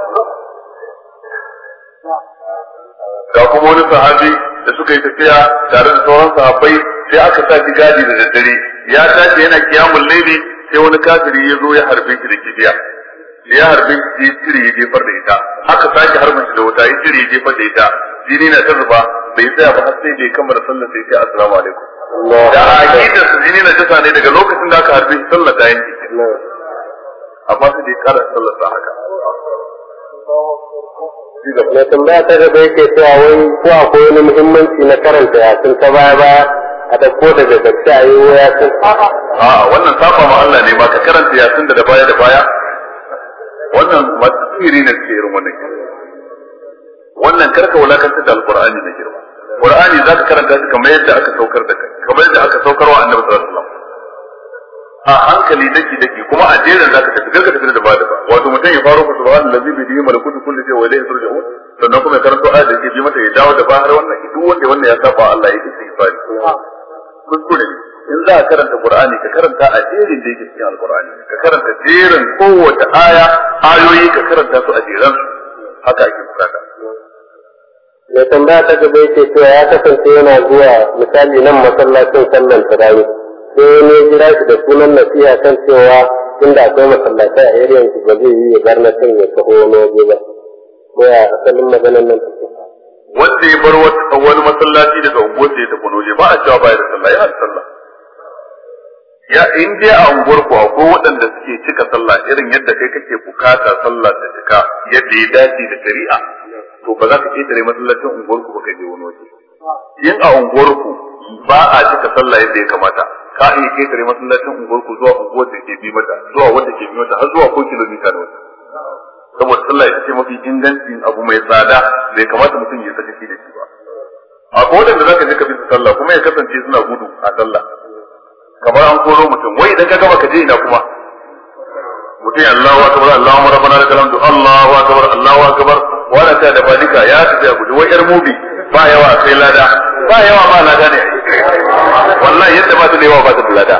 ga kuma wani sahabi da suka yi tafiya tare da sauran sahabbai sai aka sa gadi da daddare ya tashi yana kiyamul layli sai wani kafiri ya zo ya harbe shi da kibiya ya harbe shi cire ya jefar da ita aka sake harbin shi da wuta ya cire ya jefar da ita jini na ta zuba bai tsaya ba har sai da ya kammala sallar sai ya assalamu alaikum da aqidar su jini na jasa ne daga lokacin da aka harbe shi sallar ta yanke amma sai da ya kara sallar sa haka na tambaya ta gaba yake cewa wai ko akwai wani muhimmanci na karanta yasin ta baya baya a dauko daga gaske a yi wa yasin wannan safa ma Allah ne ba ka karanta yasin da baya da baya wannan masu tsiri ne suke irin wannan karka wulakantar da alqur'ani na girma qur'ani zaka karanta shi kamar yadda aka saukar da kai kamar yadda aka saukar wa annabi sallallahu alaihi wasallam a hankali daki kuma a jerin zaka tafi karka tafi da bada ba wato mutum ya faro ku subhanallazi bi yadihi malakutu kulli shay'in wa ilayhi turja'un sannan kuma ya karanto ayat da ke bi mata ya dawo da bahar wannan duk wanda wannan ya saba Allah ya yi fari kuskure in za ka karanta qur'ani ka karanta a jerin da yake cikin alqur'ani ka karanta jerin kowace ayoyi ka karanta su a jeran haka ake bukata mai tambaya ta gaba yake cewa ya kasance yana zuwa misali nan masallacin sallan tarawih sai ne jira shi da sunan nasiha kan cewa inda akwai masallatai a area shi ba zai yi ya bar na kan ya taho wani waje ba ko ya asalin maganar nan take wanda ya bar wani masallaci daga unguwar da ya tafi waje ba a cewa baya da sallah ya da sallah ya in dai a unguwar ku akwai waɗanda suke cika sallah irin yadda kai kake bukata sallah ta cika yadda ya dace da shari'a to ba za ka ketare masallacin unguwar ku ba ka je wani waje in a unguwar ku ba a cika sallah yadda ya kamata ka iya ketare masallacin unguwar ku zuwa unguwar da ke bi mata zuwa wanda ke bi mata har zuwa ko kilomita da wata saboda sallah ita ce mafi ingancin abu mai tsada bai kamata mutum ya saka shi da shi ba akwai wadanda zaka je ka bi sallah kuma ya kasance suna gudu a sallah kamar an koro mutum wai idan ka gama ka je ina kuma mutum Allahu akbar Allahu rabbana lakal hamdu Allahu akbar Allahu akbar wala ta da fadika ya tafi a gudu wai yar mubi ba yawa sai lada ba yawa ba lada ne wallahi yadda ba ta da yawa ba ta da lada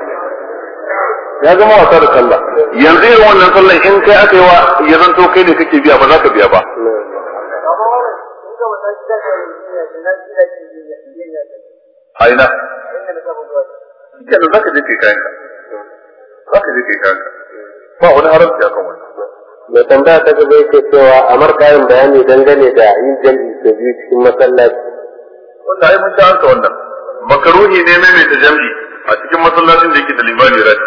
ya zama wasa da sallah yanzu irin wannan sallah in kai aka yi wa ya zanto kai ne kake biya ba za ka biya ba aina kenan za ka je kai kayanka ba wani haramci a kan wannan mai tambaya ta gaba yake cewa a markayin bayani dangane da yin jami'i da biyu cikin masallaci wanda ai mun ta hanka wannan makaruhi ne mai ta jami'i a cikin masallacin da yake da limani rati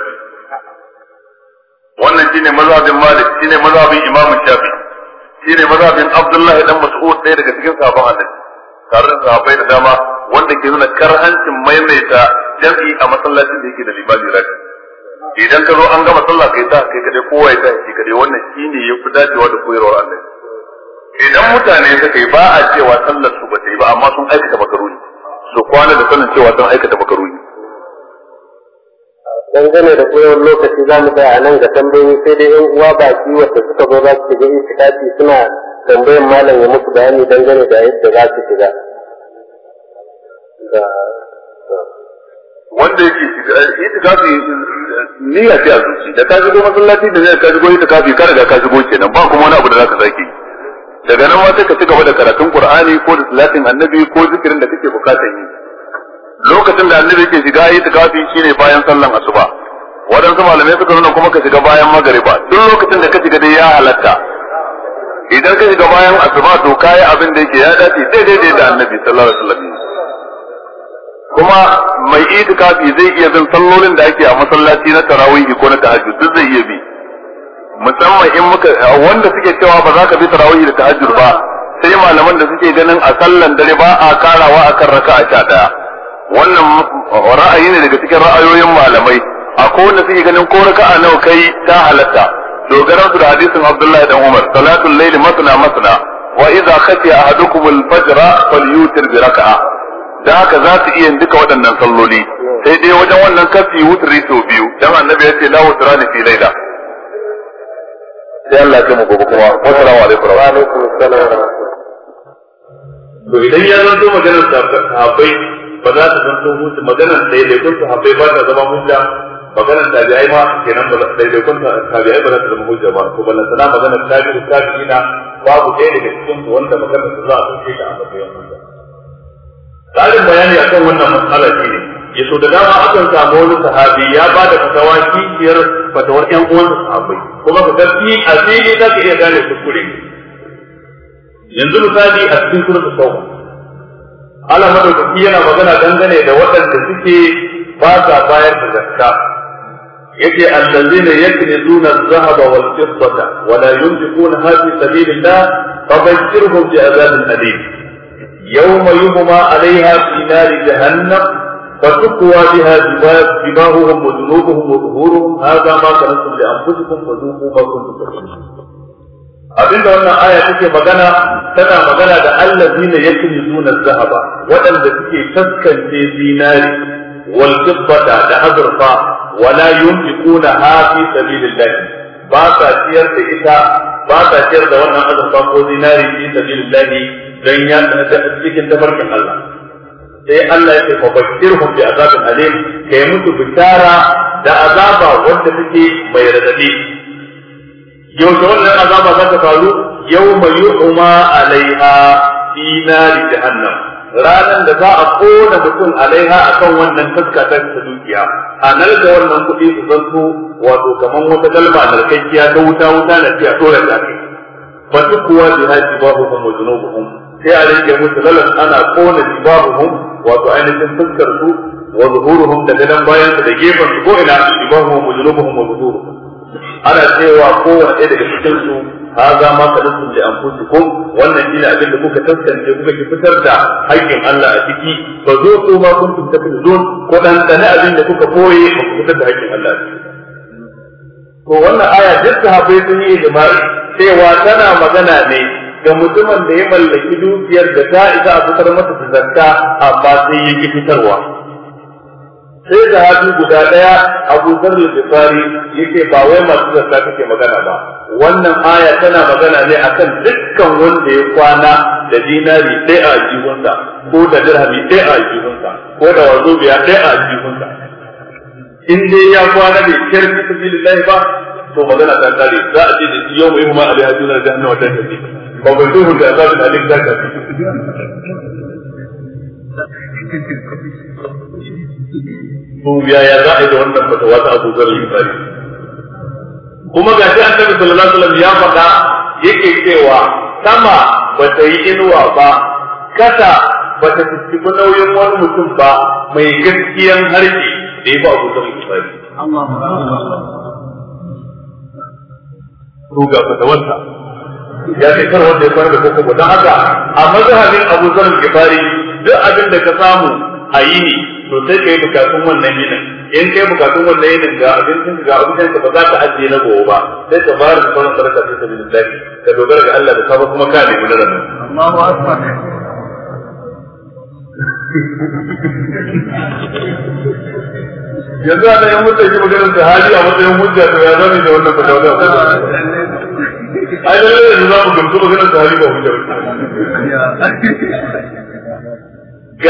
wannan shine mazhabin Malik shine mazhabin Imam Shafi shine mazhabin Abdullah dan Mas'ud ɗaya daga cikin sahabban Annabi tare da sahabbai da dama wanda ke nuna karhancin maimaita jami'i a masallacin da yake da limani rati idan ka zo an gama sallah kai kadai kowa ya tashi kadai wannan shine yafi dacewa da koyarwar Annabi idan mutane suka yi ba a cewa sallar su ba ta yi ba amma sun aikata makaruhi su kwana da sanin cewa sun aikata makaruhi dangane da koyarwar lokaci za mu tsaya a nan ga tambayoyi sai dai yan uwa baki wanda suka zo za su shiga itikafi suna tambayan malam ya musu bayani dangane da yadda za su shiga wanda yake shiga itikafi niyya ce a zuci da ka shigo masallaci da zai ka shigo itikafi ka riga ka shigo kenan ba kuma wani abu da zaka sake daga nan ma sai ka ci gaba da karatun Qur'ani ko da salatin Annabi ko zikirin da kake bukatar yi lokacin da annabi yake shiga itikafi shine bayan sallan asuba wadansu malamai suka nuna kuma ka shiga bayan magariba duk lokacin da ka shiga dai ya halatta idan ka shiga bayan asuba to kai abin da yake ya dace daidai da annabi sallallahu alaihi wasallam kuma mai itikafi zai iya bin sallolin da ake a masallaci na tarawih ko na tahajjud duk zai iya bi musamman in muka wanda suke cewa ba za ka bi tarawih da tahajjud ba sai malaman da suke ganin a sallan dare ba a karawa akan raka'a 11 wannan ra'ayi ne daga cikin ra'ayoyin malamai akwai wanda suke ganin ko raka'a nawa kai ta halatta dogaran su da hadisin Abdullahi dan Umar salatul layli masna masna wa idza khatiya ahadukum al-fajr falyutir bi raka'a da haka za su iya duka waɗannan salloli sai dai wajen wannan kafi wutri sau biyu dan annabi ya ce la wutrani fi layla sai Allah ya mu gobe kuma assalamu alaikum wa alaikum assalam to idan ya zanto maganar sahabbai ba za ta zanto musu maganar daidaikun sahabbai ba ta zama hujja maganar tabi'ai ma kenan ba daidaikun tabi'ai ba za ta zama hujja ba to ballan sana maganar tabi'ina babu ɗaya daga cikin su wanda maganar su za a sauke ta a matsayin hujja. Tsarin bayani akan wannan matsala shi ne yaso da dama akan samu wani sahabi ya ba da fatawa kishiyar fatawar ƴan uwan sahabbai kuma ka gaski a fili za ka iya gane kuskure. Yanzu misali a cikin suratul tauba Allah madaukaki yana magana dangane da waɗanda suke ba sa bayar da zakka yace allazina yaknizuna adh-dhahaba wal-fiddata wa la yunfiquna fi sabilillah fabashshirhum bi'adhabin alim yawma yuhma 'alayha fi nari jahannam فتقوى بها جباههم وجنوبهم وظهورهم هذا ما كنتم لأنفسكم فذوقوا ما كنتم تكسبون. abinda wannan aya take magana tana magana da allazina yaknizuna az-zahaba wadanda suke taskance zinari wal fiddata da azurfa wala yunfiquna fi sabilillah ba sa ciyar da ita ba sa ciyar da wannan azurfa ko zinari fi sabilillah dan ya cikin tabarkin Allah sai Allah ya ce fa bashirhum bi azabin alim kai musu bishara da azaba wanda take mai radadi yau da wannan azaba za ta faru yawma yu'ma alaiha fi nari jahannam ranan da za a kona mutum alaiha akan wannan taska ta dukiya a nan da wannan kuɗi su zanto wato kaman wata dalma narkakkiya ta wuta na tiya dole da kai fa kuwa bi hajibahuhum wa junubuhum sai a rike musu lalan ana kona jibahuhum wato ainihin fuskar su wa zuhuruhum da gadan bayan su da gefen su ko ina jibahuhum wa junubuhum wa zuhuruhum ana cewa kowane ɗaya daga cikin su haza ma kadastum li anfusikum wannan shine abin da kuka tantance kuka ki fitar da haƙƙin Allah a ciki fa zo ko ma kuntum takzun ko dan dana abin da kuka koye ku fitar da haƙƙin Allah a ciki to wannan aya duk sahabbai sun yi ijma'i cewa tana magana ne ga mutumin da ya mallaki dukiyar da ta isa a fitar masa da zakka amma sai ya ki fitarwa sai da hadu guda daya Abu Dharr al-Ghifari yake ba wai masu zakka take magana ba wannan aya tana magana ne akan dukkan wanda ya kwana da dinari ɗaya a jihunsa ko da dirhami ɗaya a jihunsa ko da wazobiya ɗaya a jihunsa in dai ya kwana da kirki sabilillahi ba to magana ta kare za a ce da shi yau mai huma alaiha dunar jahannama ta tafi ba bai zo da azabin alim ta tafi to ya za a yi da wannan fatawa ta Abu Dharr al-Ghifari kuma ga shi Annabi sallallahu alaihi wasallam ya faɗa yake cewa sama ba ta yi inuwa ba kasa ba ta tafi nauyin wani mutum ba mai gaskiyan harshe da ya ba Abu Dharr al-Ghifari ruga fatawarsa ya ce kar wanda ya fara da koko don haka a mazhabin Abu Dharr al-Ghifari duk abin da ka samu a yini to sai kai bukatun wannan yinin in kai bukatun wannan yinin ga abincin ga abincin ka ba za ka ajiye na gobe ba sai ka bayar da sauran sadaka sai sabilillah ka dogara ga Allah da sabo kuma ka nemi na ranar Allahu akbar yanzu ana yin mutum shi maganar da hali a matsayin hujja to ya zame da wannan fatawa ai lalle da za mu gamsu maganar da hali ba hujja ba ga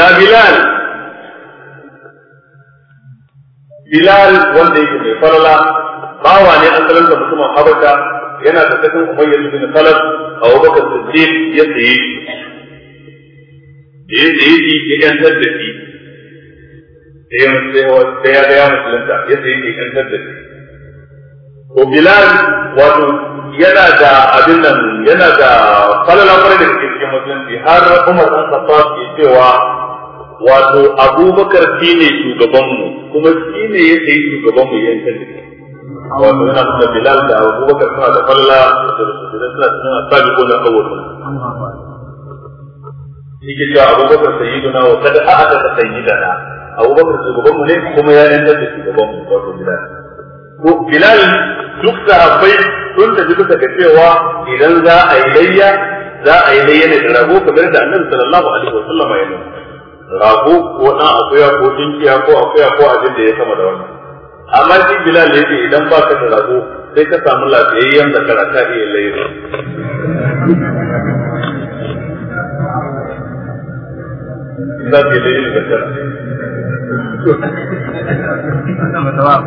Bilal wanda yake mai farala bawa ne an kalanta mutumin Habasha yana da cikin Umayyah bin Khalaf Abu Bakar Siddiq ya saye shi ya yantar da shi sai ya ga ya musulunta yadda yake kantar da shi. To Bilal wato yana da abin nan, yana da falala kwarai da cikin musulunci, har Umar ɗan Khattab ke cewa wato Abubakar shi ne shugabanmu kuma shi ne ya sayi shugabanmu yankan da shi. Wato yana nuna Bilal da Abubakar suna da falala da suna cikin asabi ko na awwalun. Shi ke cewa Abubakar sayyiduna wa kada a'ata ta sayyidana. Abubakar shugabanmu ne kuma ya yankan da shugabanmu wato Bilal. Ko Bilal duk sahabbai sun tafi suka ga cewa idan za a yi layya ne da rago kamar da Annabi sallallahu alaihi wa sallam ya nuna. Rago ko dan akuya ko dinkiya ko akuya ko abin da ya sama da wannan. Amma shi Bilal yake idan ba ka da rago sai ka samu lafiyayyen da karata iya layya. Za ka yi layya da karata. wannan ba da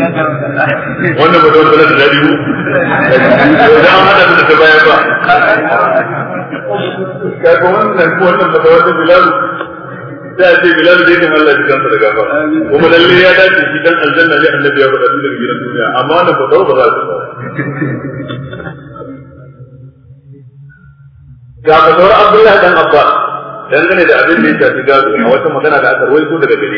dadi mu da an hada da ta baya ba ka ga wannan ba da Bilal da ce Bilal da yake Allah ya kanta da gaba kuma lalle ya dace shi dan aljanna ne annabi ya faɗa daga gidan duniya amma wannan ba ba za su ga ba da Abdullah dan Abbas dangane da abin da ya shafi gado a wata magana da aka rawaito daga gare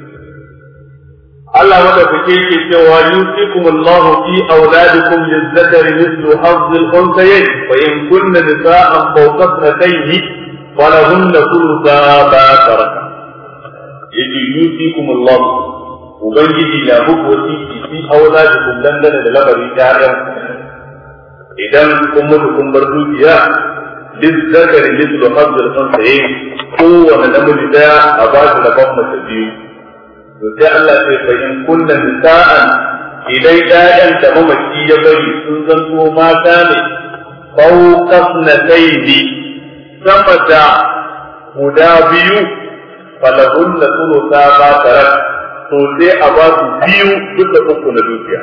Allah madaukake yake cewa yusikumullahu fi auladikum lizzakari mithlu hazzil unthayayn fa in kunna nisa'an fawqa ithnatayn falahunna thulutha ma taraka yaji yusikumullahu ubangiji ya muku wasiki fi auladikum dangane da labarin ƴaƴan idan kun mutu kun bar dukiya lizzakari mithlu hazzil unthayayn kowane namiji daya a ba shi rabon mace biyu. To sai Allah ce fa in kunna nisa'an idan ƴaƴan da mamaci ya bari sun zanto mata ne fawqasnataini sama da guda biyu falahunna thulutha ma tarak to sai a ba su biyu duka uku na dukiya.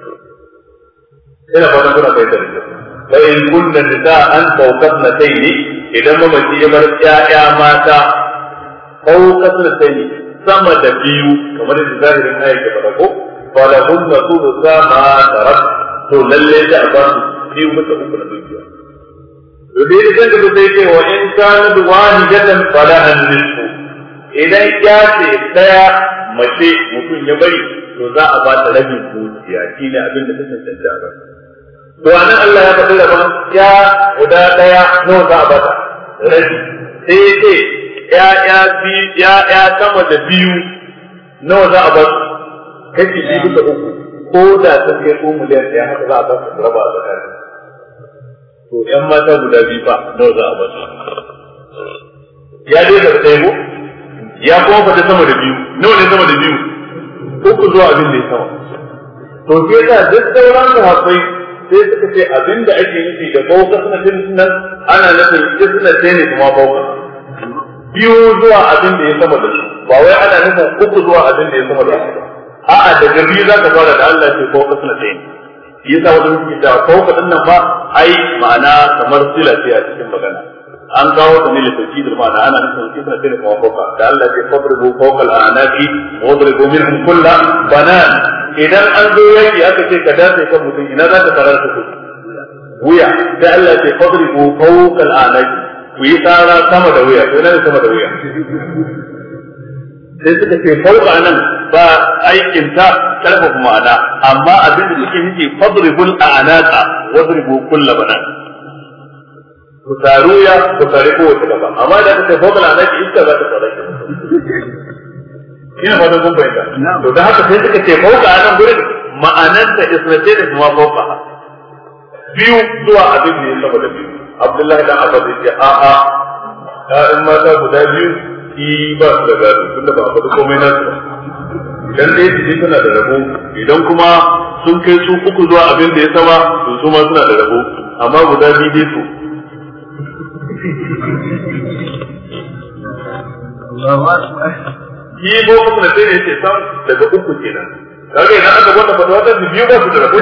Ina fatan kuna fahimtar da fa in kunna nisa'an fawqasnataini idan mamaci ya bar ƴaƴa mata fawqasnataini sama da biyu kamar da zahirin ayat ke faɗa ko falahun na tudu sama tarak to lalle da ba su biyu mata uku na dukiya to dai idan da sai ce wa in kana wahidatan falahan nisfu idan ya ce daya mace mutum ya bari to za a ba ta rabin dukiya shine abin da take tantance a ba to anan Allah ya faɗi rabon ya guda daya nawa za a ba ta rabi sai ce ya sama da biyu nawa za a ba su kashi biyu bisa uku ko da sun kai ko miliyan ɗaya haka za a ba su raba a tsakani to ƴan mata guda biyu fa nawa za a ba su ya dai da ɗaya ko ya kuma fata sama da biyu nawa ne sama da biyu uku zuwa abin da ya sama to sai da duk sauran sahabbai sai suka ce abin da ake nufi da bauka suna nan ana nufin suna ne kuma bauka biyu zuwa abin da ya sama da su ba wai ana nufin uku zuwa abin da ya sama da su ba a'a daga biyu za ka fara da Allah ce ko kasna sai yasa wanda suke da fauka din nan ba ai ma'ana kamar sila ce a cikin magana an kawo ta ne litauki da ma'ana ana nufin kisna sai ne kuma fauka da Allah ce fadribu fawqa al-anaqi wadribu minhum kulla banan idan an zo yaki aka ce ka dace kan mutum ina za ka tarar su wuya da Allah ce fadribu fawqa al-anaqi ku yi tsara sama da wuya ko nan sama da wuya sai suka ce fauka nan ba aikin ta karfafa ma'ana amma abin da suke nufi fadribul a'naqa wadribu kull banan ku taruya ku tare ko wata gaba amma da kace fauka al'anaqi iska za ta tsara ki ina fatan kun bayyana to da haka sai suka ce fauka nan gurin ma'anar ta isnace da kuma fauka biyu zuwa abin da ya saba da biyu Abdullahi dan Abbas ya a'a in mata guda biyu shi ba su da gado tunda ba a faɗi komai na su idan ɗaya su suna da rabo idan kuma sun kai su uku zuwa abin da ya sama to su ma suna da rabo amma guda biyu dai su yi ko kuma sai ne ce sam daga uku kenan kaga idan aka gwada fatawa ta biyu ba su da rabo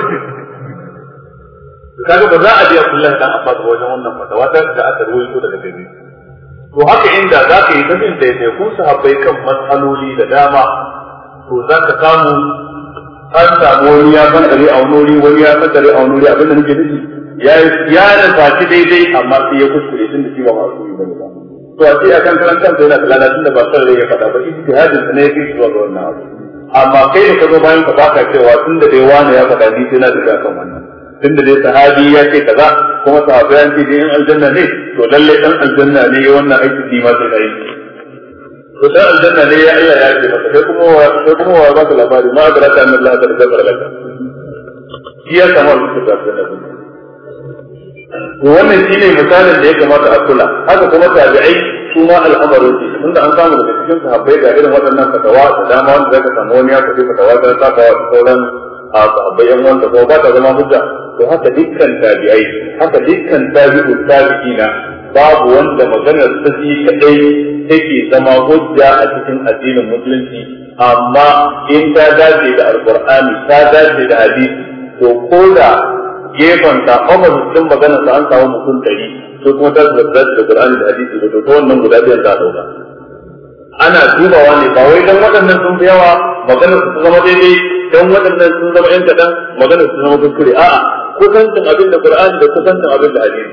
kaga ba za a biya Abdullahi dan Abbas wajen wannan fatawa da aka ruwaito daga gare to haka inda za ka yi ta jin daidai kun sahabbai kan matsaloli da dama to za ka samu an samu wani ya bandare a wani ya bandare a wani abin da nake nufi ya nufaci daidai amma sai ya kuskure tun da shi ba masu yi bane ba to a ce akan karantar da yana da lalatun da ba san rai ya faɗa ba ijtihadin sa ne yake zuwa ga wannan abu amma kai da ka zo bayan ka baka cewa tun da dai wani ya faɗa ni sai na da kan wannan tun da dai sahabi ya ce kaza kuma sahabi an ce dai in aljanna ne to lalle dan aljanna ne ya wannan aiki shi ma sai dai to dan aljanna ne ya Allah ya ce maka sai kuma wa ba ka labari ma da raka annabi Allah da gafara laka iya kamar su da aljanna to wannan shine misalin da ya kamata a kula haka kuma tabi'ai su ma al'amarin su tunda an samu daga cikin sahabbai ga irin waɗannan fatawa da dama wanda zaka samu wani ya faɗi fatawa da ta kawo sauran sahabbai yan wanda ko ba ta zama hujja to haka dukkan tabi'ai haka dukkan tabi'ina babu wanda maganar ta shi kadai take zama hujja a cikin addinin musulunci amma in ta dace da alqur'ani ta dace da hadisi to ko da gefen ta kuma sun magana sa an samu mutum 100 to kuma ta da Qur'ani da hadisi da to wannan guda biyar da dauka ana dubawa ne ba wai dan waɗannan sun fi yawa maganar su zama daidai dan waɗannan sun zama yan kadan maganar su zama kuskure a'a kusancin abin da Qur'ani da kusancin abin da hadisi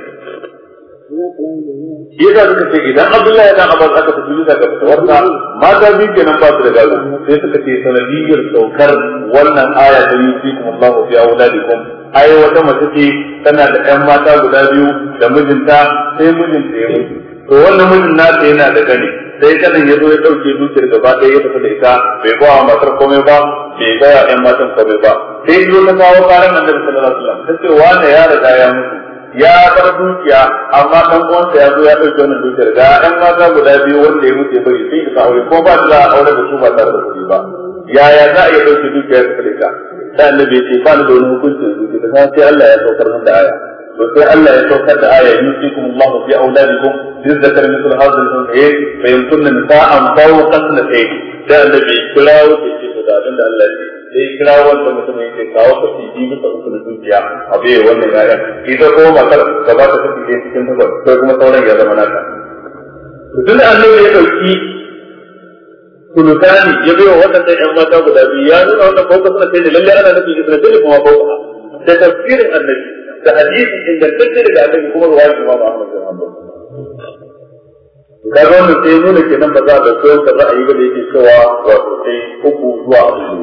yasa suka ce idan Abdullahi ya dan Abbas aka tafi bisa ga fatawarsa mata biyu kenan ba su da gado sai suka ce sanadiyyar saukar wannan aya ta yusikum Allahu fi auladikum ai wata mace ce tana da ƴan mata guda biyu da mijinta sai mijinta ya mutu to wannan mijin nata yana da gani sai kanin ya zo ya dauke dukiyar gaba ɗaya ya tafi da ita bai ba wa matar komai ba bai ga ƴan matan komai ba sai ya zo ta kawo karan Annabi sallallahu alaihi wasallam ta ce wani ya riga ya mutu ya bar dukiya amma dan uwansa ya zo ya dauke wannan dukiyar ga ƴan mata guda biyu wanda ya mutu ya bari sai ka aure ko ba za a aure da su ba tare da kuɗi ba yaya za a iya dauke dukiyar ka da sai Annabi ya ce fa ni da wani hukunci da sai Allah ya saukar da aya to sai Allah ya saukar da aya yusikum Allahu fi auladikum bizakar mithl hadha al-unsayayn fa in kunna nisa'an fawqa sanatayn sai Annabi kirawo ce da abin da Allah ya sai kira wanda mutum yake kawo kashi biyu bisa uku na dukiya a bai wannan yaya ita ko matar ka ba ta kashi ɗaya cikin takwas sai kuma sauran ya zama naka tun da Annabi ya dauki kulutani ya bai wa waɗannan ƴan mata guda biyu ya nuna wannan fawqa sanatayn lalle ana nufin sanatayn kuma fawqa da tafsirin Annabi da hadisi ingantacce daga Annabi kuma ruwayar Imam Ahmad bin Hanbal kaga wannan sai nuna kenan ba za a dauki wanda ra'ayi ba da yake cewa wato sai uku zuwa abu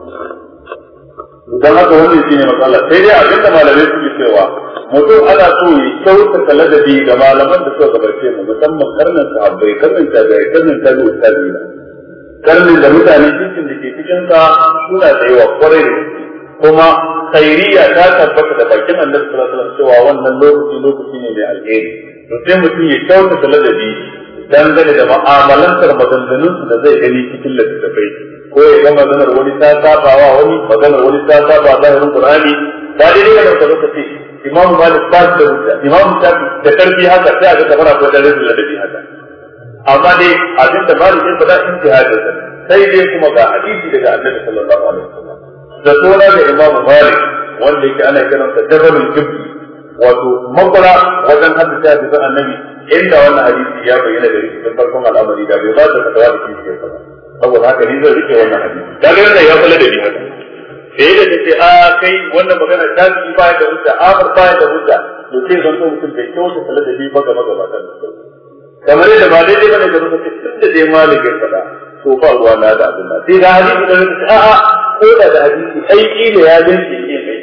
dan haka wannan shine matsala sai dai abinda malamai suke cewa mutum ana so ya kyautata ladabi ga malaman da suka gabace mu musamman karnin sahabbai karnin tabi'ai karnin tabi'ina karnin da mutane cikin da ke cikin sa suna da yawa kwarai da kuma khairiyya ta tabbata da bakin Annabi sallallahu alaihi wasallam cewa wannan lokaci ne mai alheri to sai mutum ya kyautata ladabi dangane da ma'amalantar maganganun da zai gani cikin littattafai ko ya ga maganar wani ta saba wa wani maganar wani ta saba zahirin Qur'ani ba dai daga nan lokaci Imam Malik ba da hujja Imam Shafi da karfi haka sai aka kamar akwai da rashin ladabi haka amma dai abin da Malik ya faɗa ijtihadin sa sai dai kuma ga hadisi daga Annabi sallallahu alaihi wasallam da sura da Imam Malik wanda yake ana kiransa Jabalul Jibri wato makura wajen hadisi hadisin Annabi inda wannan hadisi ya bayyana da cikin farkon al'amari da bai ba da fatawa da shi ke fara saboda haka ni zai rike wannan hadisi kaga wannan ya kula da ni haka sai da take a kai wannan magana ta ci ba da hujja amar ba da hujja to sai zan so mutum da kyau da kula da ni ba ga magabatan kamar yadda ba daidai bane da mutum tun da dai malike fada to ba ruwa na da abin nan sai da hadisi da mutum a'a ko da hadisi aiki ne ya dace ne mai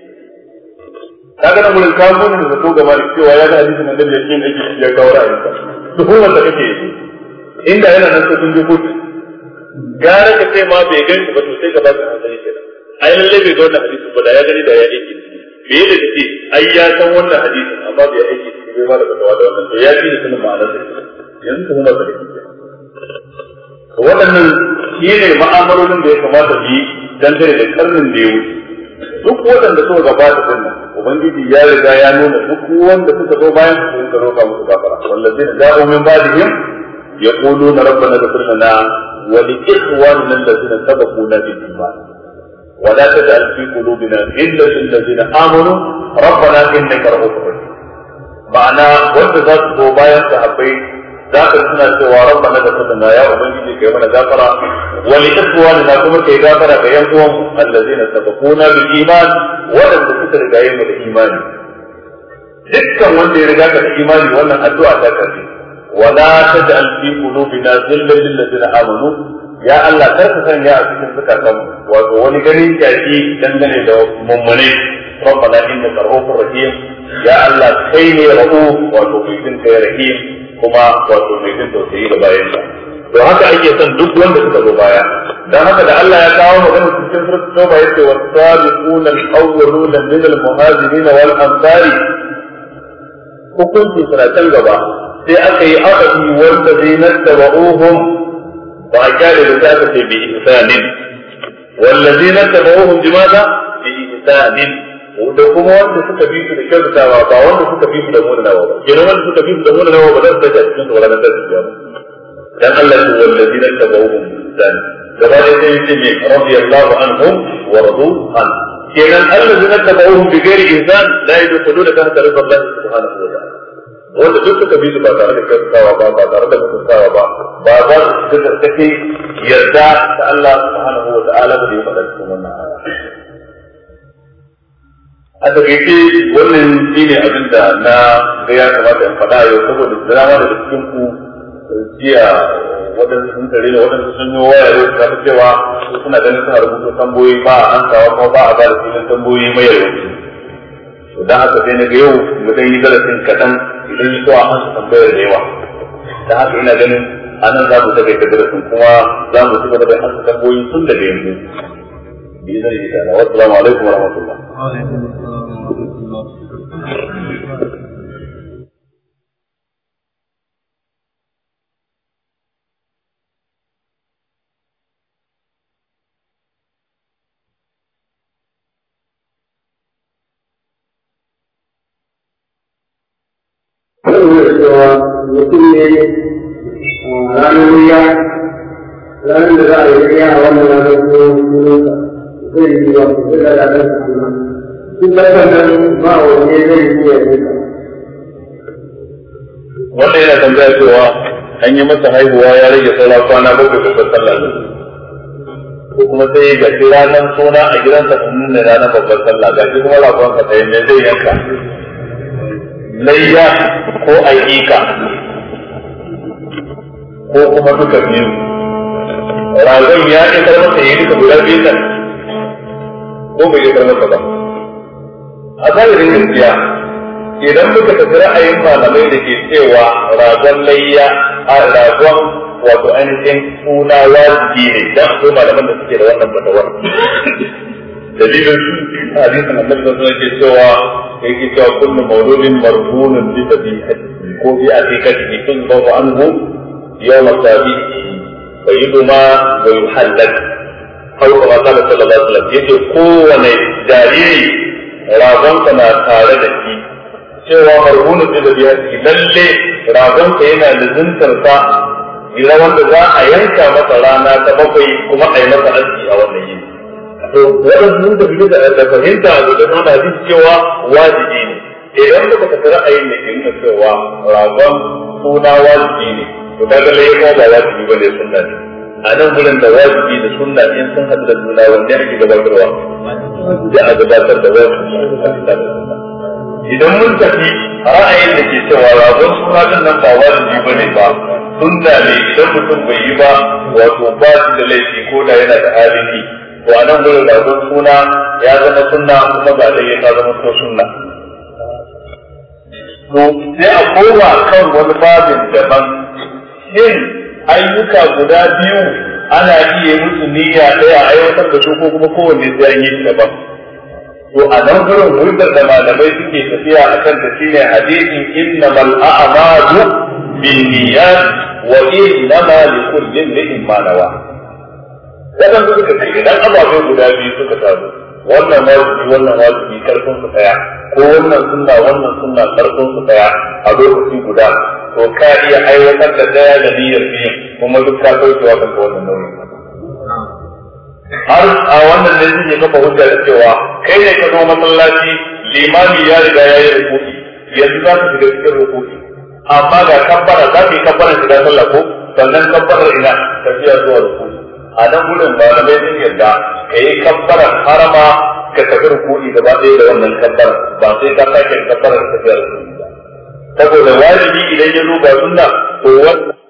kaga nan mun kawo mun da to gaba da cewa ya ga hadisin da yake yin aiki ya kawo ra'ayinsa to kuma da kake yi inda yana nan sai kun je kotu gara ka ce ma bai gani ba to sai ka ba ka hankali kenan ai lalle bai ga wannan hadisin ba da ya gani da ya aiki me yake da ce ai ya san wannan hadisin amma bai aiki bai ba da fatawa da wannan to ya fi sanin ma'anar sa yanzu kuma ba da kike waɗannan shine ma'amalolin da ya kamata yi dangane da karnin da ya wuce duk waɗanda suka gabata din nan ubangiji ya riga ya nuna duk wanda suka zo bayan su sun roƙa musu gafara wallazina ja'u min ba'dihim yaquluna rabbana ighfir lana wa li ikhwanina alladhina sabaquna bil iman wa la taj'al fi qulubina ghillan lil ladzina amanu rabbana innaka ra'ufur rahim ma'ana wanda za su zo bayan sahabbai za ka suna cewa rabbana ghfirlana ya ubangiji kai mana gafara wa li ikhwanina kuma kai gafara ga yan uwan allazina sabaquna bil iman wadanda suka riga yin da imani dukkan wanda ya riga ka da imani wannan addu'a ta karbi wala taj'al fi qulubina ghillan lil ladina amanu ya Allah kar ka sanya a cikin zakatan wato wani ganin kyaki dangane da mummune rabbana innaka ra'ufur rahim ya Allah kai ne ra'uf wato kai din kai rahim kuma wato mai jin tausayi da bayan sa to haka ake son duk wanda suka zo baya dan haka da Allah ya kawo magana cikin surat Tauba yace was-sabiquna al-awwaluna min al-muhajirin wal ansari hukunci sanatan gaba sai aka yi aqdi wanda zai nattaba'uhum wa akala da ta ce bi ihsanin wallazina tabauhum bimaza bi ihsanin da kuma wanda suka bi su da kyautatawa ba wanda suka bi su da munanawa ba kenan wanda suka bi su da munanawa ba za su dace a cikin su ranar da su biya dan Allah ya ce wallazina tabauhum bisan gaba da sai yace ne radiyallahu anhum wa radu an kenan allazina tabauhum bi ghairi ihsan la yadkhuluna tahta ridwallahi subhanahu wa ta'ala wanda duk suka bi su ba tare da kyautatawa ba tare da mutuntawa ba za su take yarda da Allah subhanahu wa ta'ala da ya faɗa cikin wannan aya a takaice wannan shi ne abin da na ga ya kamata in faɗa yau saboda drama da cikin ku jiya waɗansu sun tare da waɗansu sun yi waya yau ta fi cewa su suna ganin suna rubuta tamboyi ba a an kawo kuma ba a ba da filin tamboyi mai yawanci to dan haka sai na ga yau mu dai yi darasin kaɗan idan yi so a an tambayar da yawa dan haka ina ganin anan za mu takaita darasin kuma za mu ci gaba da an tamboyi tun daga yanzu بإذن الله والسلام عليكم ورحمة الله. وعليكم السلام ورحمة الله. zai yi wa su da da ɗan suna sun nan ba wanne zai yi ya duka. Wanda yana tambaya cewa an yi masa haihuwa ya rage saura kwana bakwai babbar sallah ne. Ko kuma sai ga shi ranar suna a gidansa sun da ranar babbar sallah ga shi kuma rakon ka tsaye ne zai yanka. Layya ko aƙiƙa ko kuma duka biyu. Ragon ya isar masa yi duka guda biyu nan. Ko bai yi masa ba a zahirin gaskiya idan muka tafi ra'ayin malamai da ke cewa ragon layya a ragon wato ainihin suna wajibi ne dan akwai malaman da suke da wannan fatawar dalilin hadisin annabi sallallahu alaihi wasallam cewa yake cewa kullu mawludin marhunun bi tabi'ati ko bi aqiqati tun babu anhu yawm sabihi fayyiduma wa yuhallal har kuma kada sallallahu alaihi wasallam yace kowane jariri ragonka na tare da shi cewa marhunu da biya shi lalle ragonka yana lizintar sa ila wanda za a yanka masa rana ta bakwai kuma a yi masa aski a wannan yini to wannan sun da biyu da fahimta a cikin wannan hadisi cewa wajibi ne idan muka tafi ra'ayin da ke nuna cewa ragon suna wajibi ne to kaga lai ko ba wajibi bane sunna ne a nan gurin da wajibi da sunna in sun haɗu da juna wanda ake gabatarwa da a gabatar da wajibi idan mun tafi ra'ayin da ke cewa ragon suna din nan ba wajibi bane ba sunna ne idan mutum bai yi ba wato ba shi da laifi ko da yana da halin yi to a nan gurin ragon suna ya zama sunna kuma ba da ya zama ko sunna to sai a koma kan wani babin daban shin ayyuka guda biyu ana iya musu niyya ɗaya a aiwatar da su ko kuma kowanne sai an yi shi daban to a nan gurin hujjar da malamai suke tafiya a kan ta shine hadisin innamal a'malu binniyat wa innama likulli imrin ma nawa wannan suka ce idan ababe guda biyu suka taru wannan wajibi karfin su daya ko wannan sunna karfin su daya a lokaci guda to ka iya aiwatar da daya da niyyar biyu kuma duk ka kaucewa kan wannan nauyin har a wannan ne suke kafa hujja da cewa kai ne ka zo masallaci limami ya riga ya yi rukuki yanzu za ka shiga cikin rukuki amma ga kabbara za ka yi kabbara shiga sallah ko sannan kabbarar ina tafiya zuwa rukuni a nan gudun malamai sun yarda ka yi kabbarar harama ka tafi rukuni gaba ɗaya da wannan kabbarar ba sai ka sake kabbarar tafiya rukuni ba saboda wajibi idan ya zo ga sunna to wannan